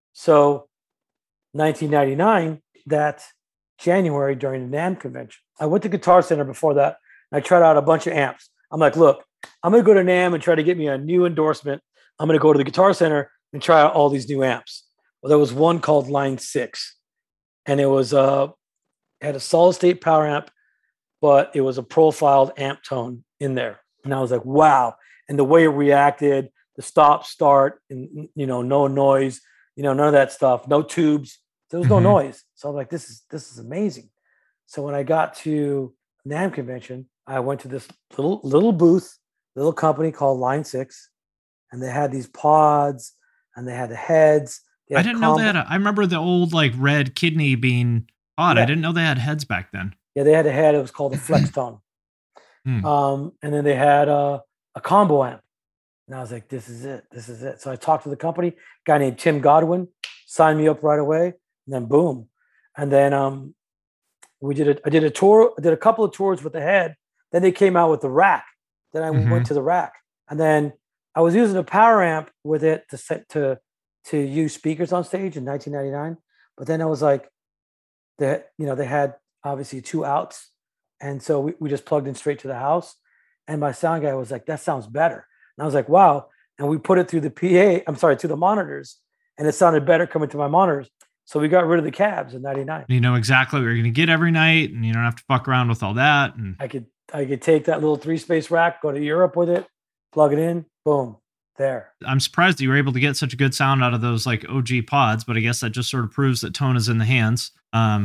So nineteen ninety-nine, that January during the NAMM convention, I went to Guitar Center before that, and I tried out a bunch of amps. I'm like, look, I'm going to go to NAMM and try to get me a new endorsement. I'm going to go to the Guitar Center and try out all these new amps. Well, there was one called Line six, and it was uh, it had a solid state power amp, but it was a profiled amp tone in there. And I was like, wow. And the way it reacted, the stop, start, and, you know, no noise, you know, none of that stuff, no tubes. There was no mm-hmm. noise. So I was like, this is, this is amazing. So when I got to NAMM convention, I went to this little, little booth, little company called Line six, and they had these pods and they had the heads. I didn't know they had a, I remember the old like red kidney bean pod. Yeah. I didn't know they had heads back then. Yeah, they had a head. It was called a flex tone. mm. Um, and then they had a, a combo amp. And I was like, this is it. This is it. So I talked to the company, a guy named Tim Godwin, signed me up right away. And then boom. And then um, we did a, I did a tour, I did a couple of tours with the head. Then they came out with the rack. Then I mm-hmm. went to the rack. And then I was using a power amp with it to set to to use speakers on stage in nineteen ninety-nine. But then I was like, they, you know, they had obviously two outs. And so we, we just plugged in straight to the house. And my sound guy was like, that sounds better. And I was like, wow. And we put it through the P A, I'm sorry, to the monitors. And it sounded better coming to my monitors. So we got rid of the cabs in ninety-nine. You know exactly what you're going to get every night. And you don't have to fuck around with all that. And I could, I could take that little three space rack, go to Europe with it, plug it in, boom, there. I'm surprised that you were able to get such a good sound out of those like O G pods, but I guess that just sort of proves that tone is in the hands. Um,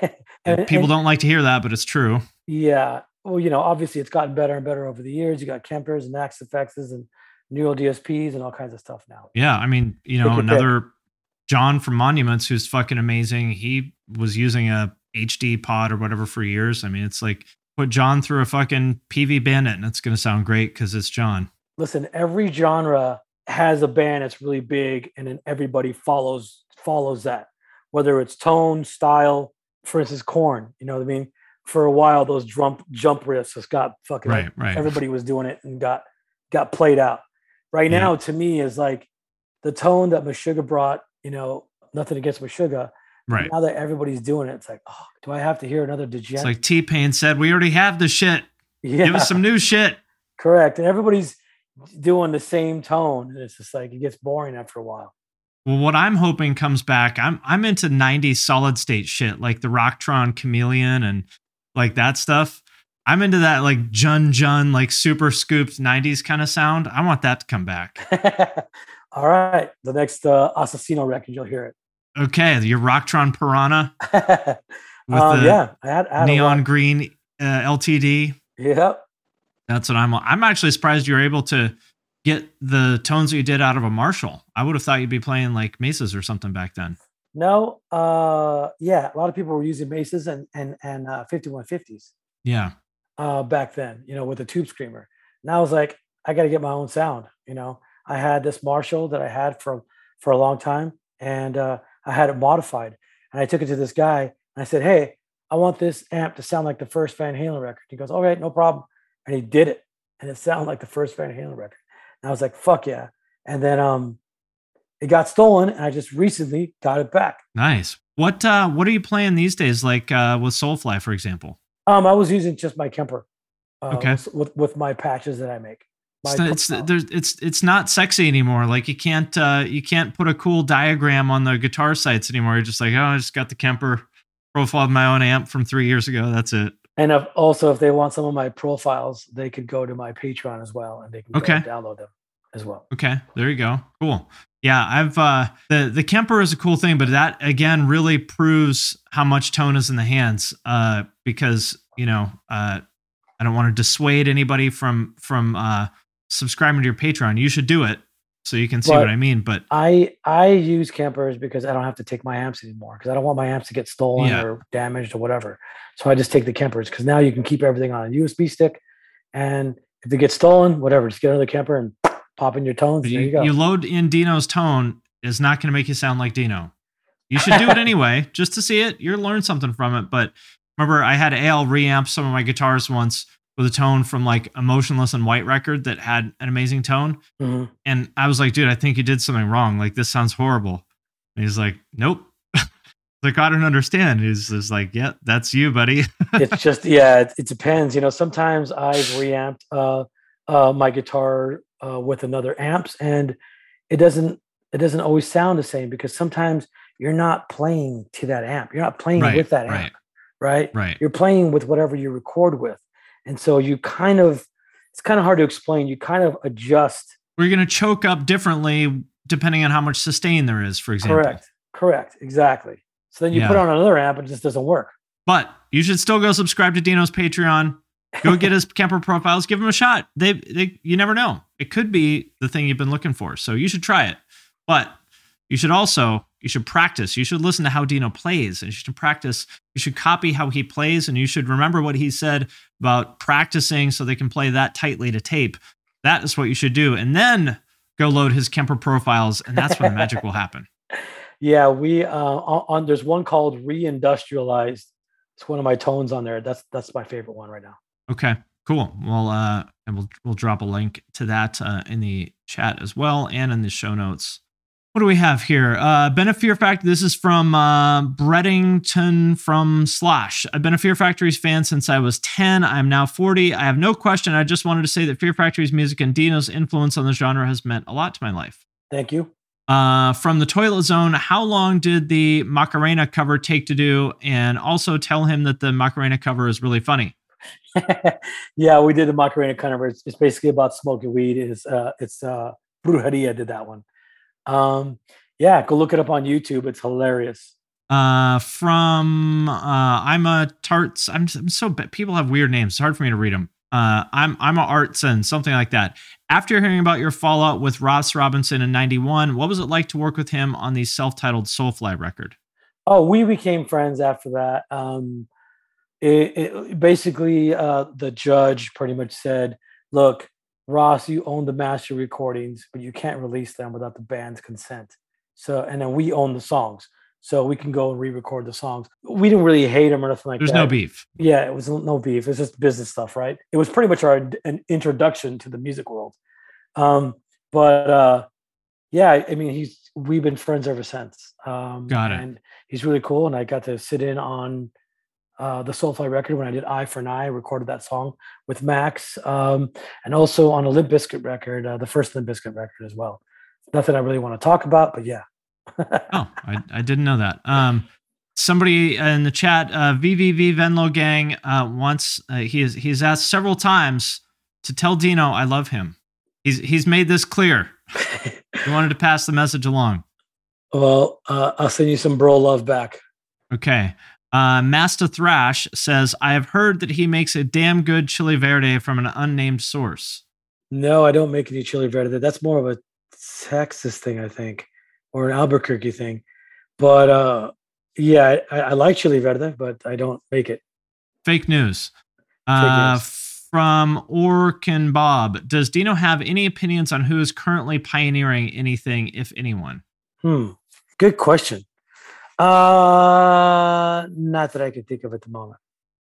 and, people and, don't like to hear that, but it's true. Yeah. Well, you know, obviously it's gotten better and better over the years. You got Kempers and Axe Effects and Neural D S Ps and all kinds of stuff now. Yeah. I mean, you know, another, John from Monuments, who's fucking amazing. He was using a H D pod or whatever for years. I mean, it's like put John through a fucking P V Bandit and it's going to sound great because it's John. Listen, every genre has a band that's really big, and then everybody follows follows that, whether it's tone, style. For instance, Korn, you know what I mean? For a while, those jump jump riffs just got fucking right, like, right. Everybody was doing it and got got played out. Right Yeah. now, to me, is like the tone that Meshuggah brought. You know, nothing against Meshuggah. Right. Now that everybody's doing it, it's like, oh, do I have to hear another Degen? It's like T-Pain said, we already have the shit. Yeah. Give us some new shit. Correct. And everybody's doing the same tone. And it's just like, it gets boring after a while. Well, what I'm hoping comes back, I'm I'm into nineties solid state shit, like the Rocktron Chameleon and like that stuff. I'm into that like Jun Jun, like super scooped nineties kind of sound. I want that to come back. All right. The next uh, Assassino record, you'll hear it. Okay, your Rocktron Piranha with um, the yeah, I had, I had neon green uh, L T D. Yep. That's what I'm. I'm actually surprised you were able to get the tones that you did out of a Marshall. I would have thought you'd be playing like Mesas or something back then. No, uh, yeah, a lot of people were using Mesas and and and uh, fifty-one fifties. Yeah. Uh, back then, you know, with the Tube Screamer. And I was like, I got to get my own sound. You know, I had this Marshall that I had for for a long time, and uh, I had it modified. And I took it to this guy, and I said, "Hey, I want this amp to sound like the first Van Halen record." He goes, "All right, no problem." And he did it, and it sounded like the first Van Halen record. And I was like, "Fuck yeah!" And then um, it got stolen, and I just recently got it back. Nice. What uh, what are you playing these days? Like uh, with Soulfly, for example. Um, I was using just my Kemper, uh, Okay. with, with with my patches that I make. My It's not, it's there's it's it's not sexy anymore. Like you can't uh, you can't put a cool diagram on the guitar sites anymore. You're just like, oh, I just got the Kemper profile of my own amp from three years ago. That's it. And if, also, if they want some of my profiles, they could go to my Patreon as well, and they can go Okay. and download them as well. Okay, there you go. Cool. Yeah, I've uh, the the Kemper is a cool thing, but that again really proves how much tone is in the hands. Uh, because you know, uh, I don't want to dissuade anybody from from uh, subscribing to your Patreon. You should do it so you can see But what I mean. But I I use Kempers because I don't have to take my amps anymore, because I don't want my amps to get stolen Yeah. or damaged or whatever. So I just take the Kempers, because now you can keep everything on a U S B stick, and if it gets stolen, whatever, just get another Kemper and pop in your tones. But There you, you go. you load in Dino's tone is not going to make you sound like Dino. You should do it anyway, just to see it. You'll learn something from it. But remember, I had Al reamp some of my guitars once with a tone from like Emotionless and White record that had an amazing tone. Mhm. And I was like, dude, I think you did something wrong. Like, this sounds horrible. And he's like, nope. Like, I don't understand. He's just like, yeah, that's you, buddy. It's just, yeah, it, it depends. You know, sometimes I've reamped uh, uh, my guitar uh, with another amps, and it doesn't it doesn't always sound the same, because sometimes you're not playing to that amp. You're not playing Right, with that amp, right. right? Right. You're playing with whatever you record with. And so you kind of, it's kind of hard to explain. You kind of adjust. We're going to choke up differently depending on how much sustain there is, for example. Correct. Correct. Exactly. So then you Yeah. put on another amp, and it just doesn't work. But you should still go subscribe to Dino's Patreon. Go get his Kemper profiles. Give him a shot. They, they, you never know. It could be the thing you've been looking for. So you should try it. But you should also, you should practice. You should listen to how Dino plays, and you should practice. You should copy how he plays, and you should remember what he said about practicing so they can play that tightly to tape. That is what you should do. And then go load his Kemper profiles, and that's when the magic will happen. Yeah, we uh, on, on there's one called Reindustrialized. It's one of my tones on there. That's that's my favorite one right now. Okay, cool. Well, uh, and we'll we'll drop a link to that uh, in the chat as well, and in the show notes. What do we have here? Uh, been a Fear Factory. This is from uh, Breddington from Slosh. I've been a Fear Factory's fan since I was ten. I'm now forty. I have no question. I just wanted to say that Fear Factory's music and Dino's influence on the genre has meant a lot to my life. Thank you. Uh, from the Toilet Zone, how long did the Macarena cover take to do? And also tell him that the Macarena cover is really funny. Yeah, we did the Macarena cover. It's, it's basically about smoking weed. It's uh, it's uh, Brujeria did that one. Um, yeah, go look it up on YouTube. It's hilarious. Uh, from uh, I'm a Tarts. I'm, I'm so bad. People have weird names. It's hard for me to read them. Uh, I'm I'm a Artson, something like that. After hearing about your fallout with Ross Robinson in ninety-one, what was it like to work with him on the self-titled Soulfly record? Oh, we became friends after that. Um, it, it basically uh, the judge pretty much said, "Look, Ross, you own the master recordings, but you can't release them without the band's consent. So, and then we own the songs, so we can go and re-record the songs." We didn't really hate him or nothing like There's that. There's no beef. Yeah, it was no beef. It's just business stuff, right? It was pretty much our an introduction to the music world. Um, but uh, yeah, I mean, he's we've been friends ever since. Um, Got it. And he's really cool, and I got to sit in on uh, the Soulfly record when I did Eye for an Eye. I recorded that song with Max, um, and also on a Limp Bizkit record, uh, the first Limp Bizkit record as well. Nothing I really want to talk about, but yeah. Oh, I, I didn't know that. Um, somebody in the chat, uh, V V V Venlo Gang, uh, wants uh, he is he's asked several times to tell Dino I love him. He's he's made this clear. He wanted to pass the message along. Well, uh, I'll send you some bro love back. Okay. Uh, Master Thrash says, I have heard that he makes a damn good chili verde from an unnamed source. No, I don't make any chili verde. That's more of a Texas thing, I think, or an Albuquerque thing. But uh, yeah, I, I like chili verde, but I don't make it. Fake news. Fake Uh, news. From Orkin Bob, does Dino have any opinions on who is currently pioneering anything, if anyone? Hmm. Good question. Uh, not that I can think of at the moment.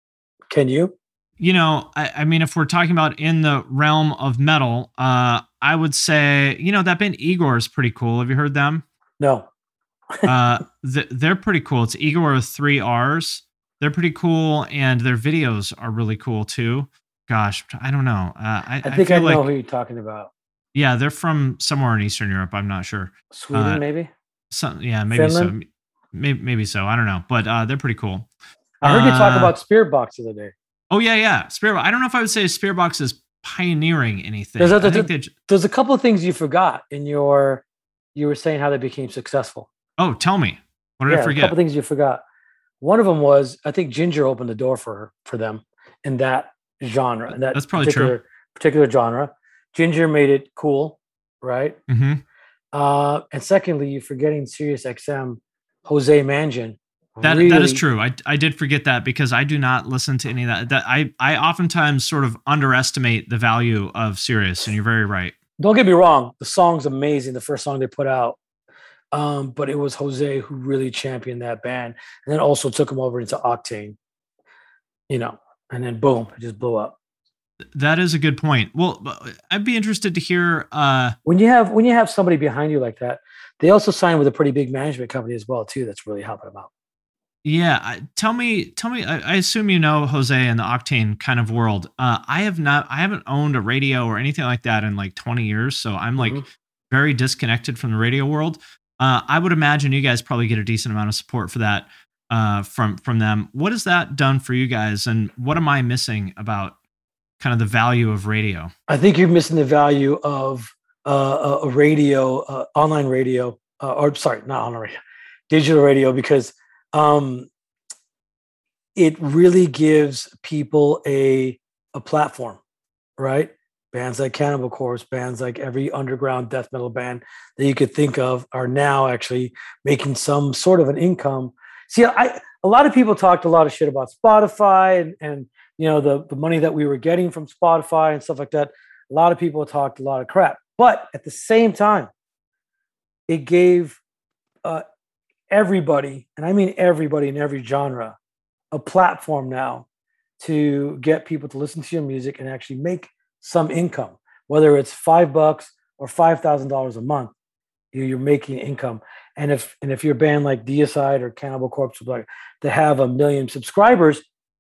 Can you? You know, I, I mean, if we're talking about in the realm of metal, uh, I would say, you know, that band Igor is pretty cool. Have you heard them? No. uh, th- they're pretty cool. It's Igor with three R's. They're pretty cool, and their videos are really cool too. Gosh, I don't know. Uh, I, I think I, I, feel know like, who you're talking about. Yeah, they're from somewhere in Eastern Europe. I'm not sure. Sweden, uh, maybe? Some, yeah, maybe Finland? so. Maybe, maybe so. I don't know, but uh, they're pretty cool. I heard uh, you talk about Spirit Box the other day. Oh yeah, yeah. Spirit. I don't know if I would say Spirit Box is pioneering anything. There's a, I there's, think a, they, there's a couple of things you forgot in your. You were saying how they became successful. oh, tell me. What did yeah, I forget? A couple things you forgot. One of them was I think Ginger opened the door for for them in that genre. In that That's probably particular, true. Particular genre. Ginger made it cool, right? Mm-hmm. Uh, and secondly, you're forgetting Sirius X M, Jose Mangin. That really, that is true. I I did forget that because I do not listen to any of that. That I I oftentimes sort of underestimate the value of Sirius, and you're very right. Don't get me wrong. The song's amazing. The first song they put out. Um, but it was Jose who really championed that band, and then also took him over into Octane, you know, and then boom, it just blew up. That is a good point. Well, I'd be interested to hear uh, when you have when you have somebody behind you like that. They also signed with a pretty big management company as well too. That's really helping them out. Yeah, I, tell me, tell me. I, I assume you know Jose and the Octane kind of world. Uh, I have not. I haven't owned a radio or anything like that in like twenty years, so I'm like Mhm. very disconnected from the radio world. Uh, I would imagine you guys probably get a decent amount of support for that uh, from from them. What has that done for you guys, and what am I missing about kind of the value of radio? I think you're missing the value of uh, a radio, uh, online radio, uh, or sorry, not online radio, digital radio, because um, it really gives people a a platform, right? Bands like Cannibal Corpse, bands like every underground death metal band that you could think of are now actually making some sort of an income. See, I a lot of people talked a lot of shit about Spotify and, and you know the, the money that we were getting from Spotify and stuff like that. A lot of people talked a lot of crap, but at the same time, it gave uh, everybody, and I mean everybody in every genre, a platform now to get people to listen to your music and actually make some income, whether it's five bucks or five thousand dollars a month, you're making income. And if and if you're a band like Deicide or Cannibal Corpse, like to have a million subscribers,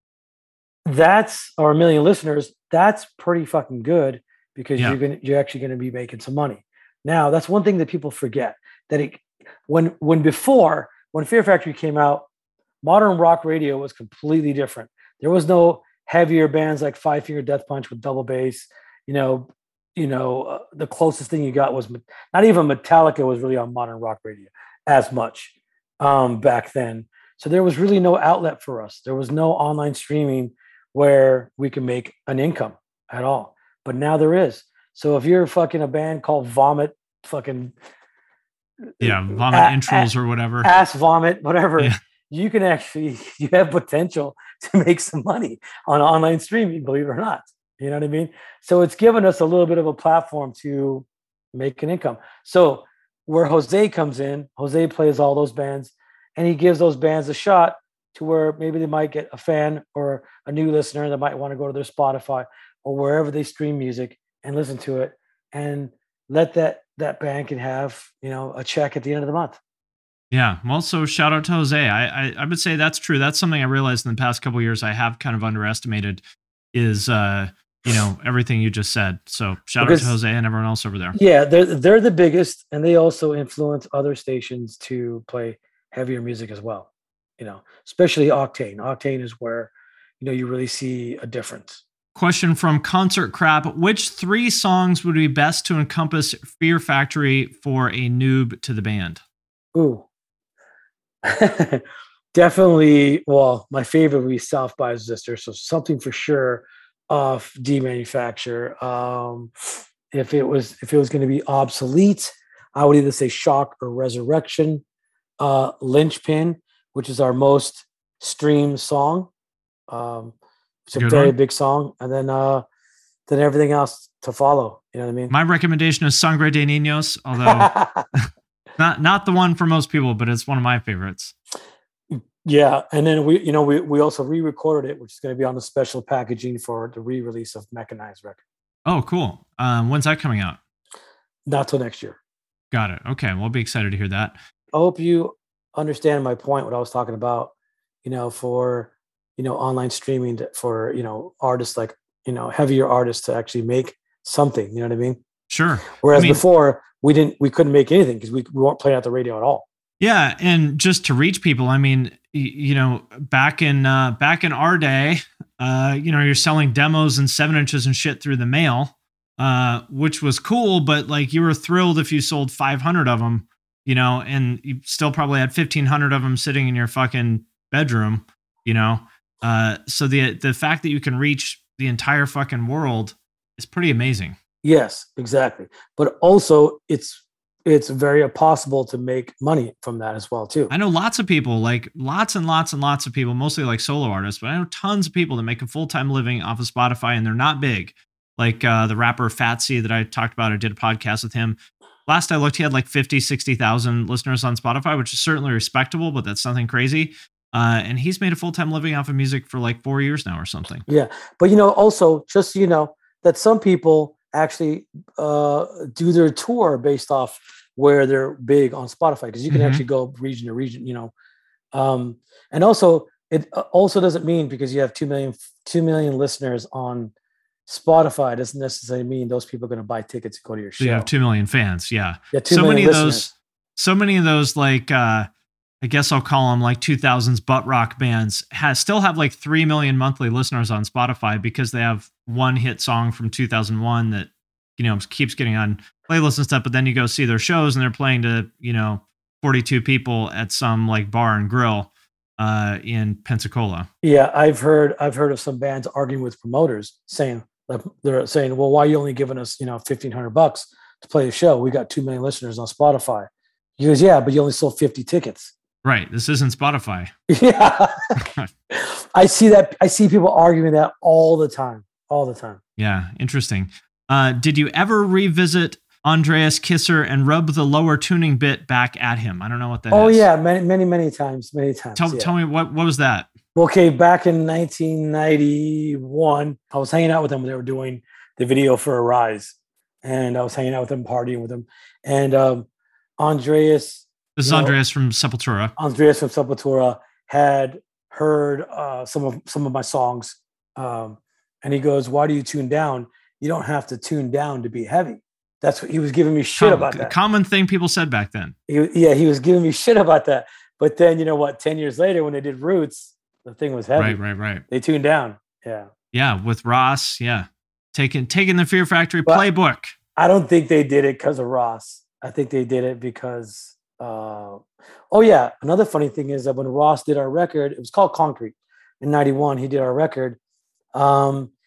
that's or a million listeners, that's pretty fucking good because Yeah. you're gonna you're actually gonna be making some money. Now, that's one thing that people forget that it when when before when Fear Factory came out, modern rock radio was completely different. There was no heavier bands like Five Finger Death Punch with double bass. You know, you know, uh, the closest thing you got was not even Metallica was really on modern rock radio as much um, back then. So there was really no outlet for us. There was no online streaming where we could make an income. at all. But now there is. So if you're fucking a band called Vomit, fucking yeah, Vomit a- Intros a- or whatever, Ass Vomit, whatever, yeah. you can actually, you have potential to make some money on online streaming, believe it or not. You know what I mean? So it's given us a little bit of a platform to make an income. So where Jose comes in, Jose plays all those bands and he gives those bands a shot to where maybe they might get a fan or a new listener that might want to go to their Spotify or wherever they stream music and listen to it and let that, that band can have, you know, a check at the end of the month. Yeah. Well, so shout out to Jose. I, I, I would say that's true. That's something I realized in the past couple of years I have kind of underestimated is, uh, you know, everything you just said. So shout because, out to Jose and everyone else over there. Yeah, they're they're the biggest, and they also influence other stations to play heavier music as well. You know, especially Octane. Octane is where, you know, you really see a difference. Question from Concert Crap. Which three songs would be best to encompass Fear Factory for a noob to the band? Ooh. Definitely, well, my favorite would be South by Resistor. So something for sure off Demanufacture. Um, if it was if it was going to be obsolete, I would either say Shock or Resurrection. Uh, Lynchpin, which is our most streamed song. Um, it's a Good very one. big song, and then uh, then everything else to follow. You know what I mean? My recommendation is Sangre de Niños, although not not the one for most people, but it's one of my favorites. Yeah, and then we, you know, we we also re-recorded it, which is going to be on the special packaging for the re-release of Mechanized record. Oh, cool. Um, when's that coming out? Not till next year. Got it. Okay, we'll be excited to hear that. I hope you understand my point. What I was talking about, you know, for you know online streaming to, for you know artists like you know heavier artists to actually make something. You know what I mean? Sure. Whereas I mean, before we didn't, we couldn't make anything because we we weren't playing out the radio at all. Yeah, and just to reach people, I mean, you know, back in uh, back in our day, uh, you know, you're selling demos and seven inches and shit through the mail, uh, which was cool, but like you were thrilled if you sold five hundred of them, you know, and you still probably had fifteen hundred of them sitting in your fucking bedroom, you know. Uh, so the the fact that you can reach the entire fucking world is pretty amazing. Yes, exactly. But also, it's it's very possible to make money from that as well too. I know lots of people, like lots and lots and lots of people, mostly like solo artists, but I know tons of people that make a full-time living off of Spotify and they're not big. Like uh, the rapper Fatsy that I talked about, I did a podcast with him. Last I looked, he had like fifty, sixty thousand listeners on Spotify, which is certainly respectable, but that's nothing crazy. Uh, and he's made a full-time living off of music for like four years now or something. Yeah. But, you know, also just, so you know, that some people actually uh, do their tour based off where they're big on Spotify, because you can mm-hmm. actually go region to region, you know. Um, and also, it also doesn't mean because you have two million, two million listeners on Spotify doesn't necessarily mean those people are going to buy tickets to go to your show. You have two million fans. Yeah. Yeah. Two so million many listeners. of those, so many of those, like, uh, I guess I'll call them like two thousands butt rock bands has still have like three million monthly listeners on Spotify because they have one hit song from two thousand one that, you know, keeps getting on playlists and stuff. But then you go see their shows and they're playing to, you know, forty-two people at some like bar and grill uh, in Pensacola. Yeah. I've heard, I've heard of some bands arguing with promoters saying, they're saying, well, why are you only giving us, you know, fifteen hundred bucks to play a show? We got two million listeners on Spotify. He goes, yeah, but you only sold fifty tickets. Right. This isn't Spotify. Yeah. I see that. I see people arguing that all the time, all the time. Yeah. Interesting. Uh, did you ever revisit Andreas Kisser and rub the lower tuning bit back at him? I don't know what that oh, is. Oh yeah. Many, many, many times, many times. Tell, yeah. tell me what, what was that? Okay. Back in nineteen ninety-one, I was hanging out with them when they were doing the video for Arise, and I was hanging out with them, partying with them. And, um, Andreas, This is you know, Andreas from Sepultura. Andreas from Sepultura had heard uh, some of some of my songs, um, and he goes, "Why do you tune down? You don't have to tune down to be heavy." That's what he was giving me shit Com- about that. Common thing people said back then. He, yeah, he was giving me shit about that. But then, you know what? Ten years later, when they did Roots, the thing was heavy. Right, right, right. They tuned down. Yeah, yeah, with Ross. Yeah, taking taking the Fear Factory but playbook. I don't think they did it because of Ross. I think they did it because. Uh, oh yeah, another funny thing is that when Ross did our record, it was called Concrete in ninety-one. He did our record. Um,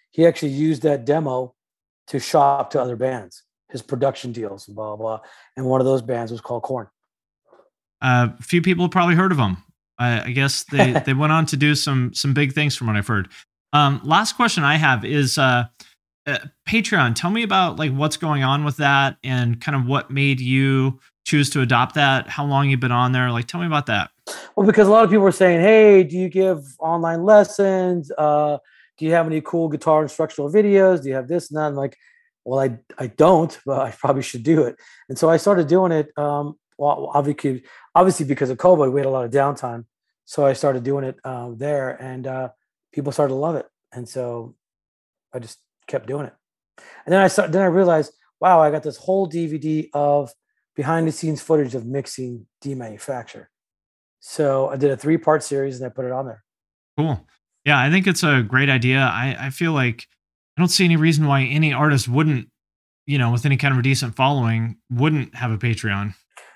he actually used that demo to shop to other bands, his production deals and blah, blah, blah. And one of those bands was called Korn. Uh, a few people have probably heard of them. I, I guess they, they went on to do some some big things from what I've heard. Um, last question I have is uh, uh, Patreon. Tell me about like what's going on with that and kind of what made you choose to adopt that. How long you've been on there? Like, tell me about that. Well, because a lot of people were saying, "Hey, do you give online lessons? Uh, do you have any cool guitar instructional videos? Do you have this and that?" I'm like, well, I I don't, but I probably should do it. And so I started doing it. Um, well, obviously, obviously because of COVID, we had a lot of downtime. So I started doing it uh, there, and uh, people started to love it. And so I just kept doing it. And then I started, then I realized, wow, I got this whole D V D of behind the scenes footage of mixing demanufacture. So I did a three part series and I put it on there. Cool. Yeah, I think it's a great idea. I, I feel like I don't see any reason why any artist wouldn't, you know, with any kind of a decent following, wouldn't have a Patreon.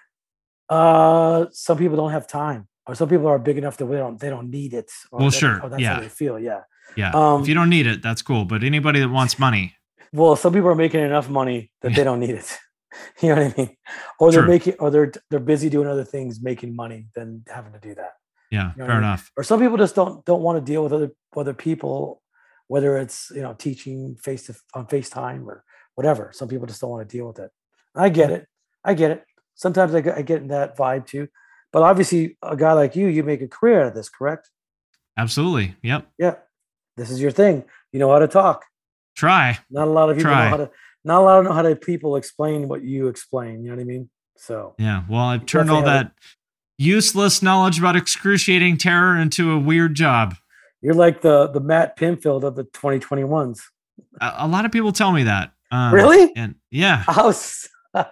Uh, some people don't have time, or some people are big enough that we don't, they don't need it. Or well, that, sure. Or that's yeah. how they feel. Yeah. Yeah. Um, if you don't need it, that's cool. But anybody that wants money. Well, some people are making enough money that they don't need it. You know what I mean? Or they're True. making, or they're they're busy doing other things, making money than having to do that. Yeah, You know fair what I mean? enough. Or some people just don't don't want to deal with other other people, whether it's you know teaching face to on FaceTime or whatever. Some people just don't want to deal with it. I get it. I get it. Sometimes I get, I get that vibe too. But obviously, a guy like you, you make a career out of this, correct? Absolutely. Yep. Yeah. This is your thing. You know how to talk. Try. Not a lot of people Try. know how to. Not a lot of know how to people explain what you explain. You know what I mean? So Yeah. Well, I've turned all definitely have that useless knowledge about excruciating terror into a weird job. You're like the the Matt Pinfield of the twenty twenty-ones. A, a lot of people tell me that. Um, Really? And yeah. I was,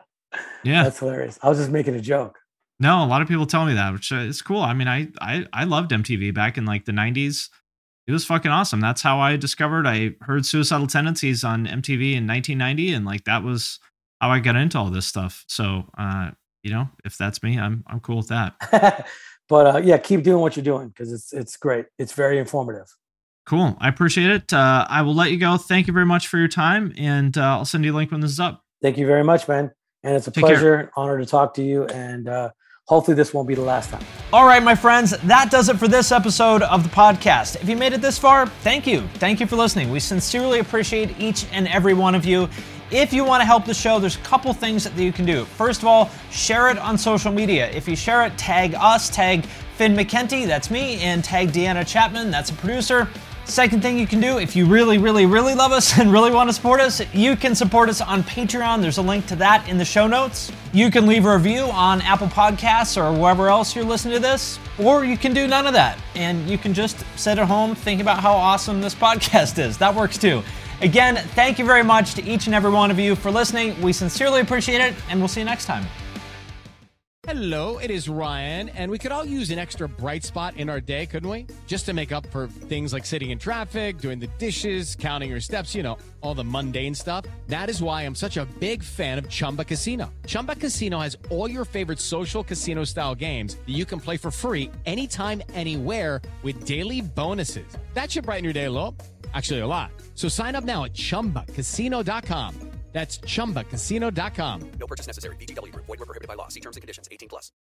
Yeah. That's hilarious. I was just making a joke. No, a lot of people tell me that, which uh, is cool. I mean, I, I, I loved M T V back in like the nineties. It was fucking awesome. That's how I discovered, I heard Suicidal Tendencies on M T V in nineteen ninety. And like, that was how I got into all this stuff. So, uh, you know, if that's me, I'm, I'm cool with that. But uh, yeah, keep doing what you're doing because it's, it's great. It's very informative. Cool. I appreciate it. Uh, I will let you go. Thank you very much for your time. And uh, I'll send you a link when this is up. Thank you very much, man. And it's a Take pleasure, care. honor to talk to you. And uh, hopefully this won't be the last time. All right, my friends, that does it for this episode of the podcast. If you made it this far, thank you. Thank you for listening. We sincerely appreciate each and every one of you. If you want to help the show, there's a couple things that you can do. First of all, share it on social media. If you share it, tag us, tag Finn McKenty, that's me, and tag Deanna Chapman, that's a producer. Second thing you can do, if you really, really, really love us and really want to support us, you can support us on Patreon. There's a link to that in the show notes. You can leave a review on Apple Podcasts or wherever else you're listening to this, or you can do none of that. And you can just sit at home thinking about how awesome this podcast is. That works too. Again, thank you very much to each and every one of you for listening. We sincerely appreciate it, and we'll see you next time. Hello, it is Ryan, and we could all use an extra bright spot in our day, couldn't we? Just to make up for things like sitting in traffic, doing the dishes, counting your steps, you know, all the mundane stuff. That is why I'm such a big fan of Chumba Casino. Chumba Casino has all your favorite social casino-style games that you can play for free anytime, anywhere with daily bonuses. That should brighten your day a little. Actually, a lot. So sign up now at chumba casino dot com. That's chumba casino dot com. No purchase necessary. V G W Group. Void where prohibited by law. See terms and conditions. eighteen plus.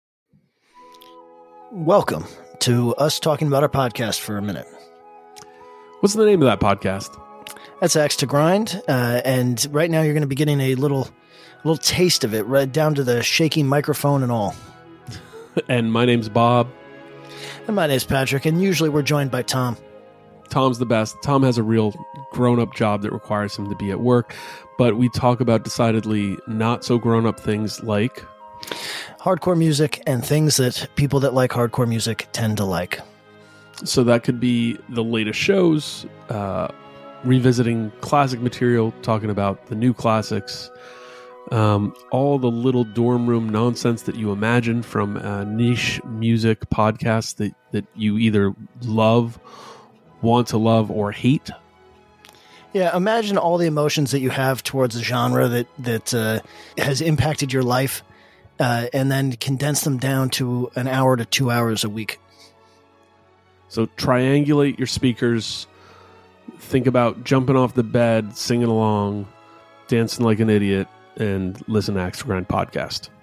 Welcome to us talking about our podcast for a minute. What's the name of that podcast? That's Axe to Grind, uh, and right now you're going to be getting a little, little taste of it, right down to the shaky microphone and all. And my name's Bob. And my name's Patrick, and usually we're joined by Tom. Tom's the best. Tom has a real grown-up job that requires him to be at work, but we talk about decidedly not so grown-up things like hardcore music and things that people that like hardcore music tend to like. So that could be the latest shows, uh, revisiting classic material, talking about the new classics, um, all the little dorm room nonsense that you imagine from a niche music podcast that, that you either love, want to love, or hate. Yeah, imagine all the emotions that you have towards a genre that that uh, has impacted your life, uh, and then condense them down to an hour to two hours a week. So triangulate your speakers, think about jumping off the bed, singing along, dancing like an idiot, and listen to Axe to Grind podcast.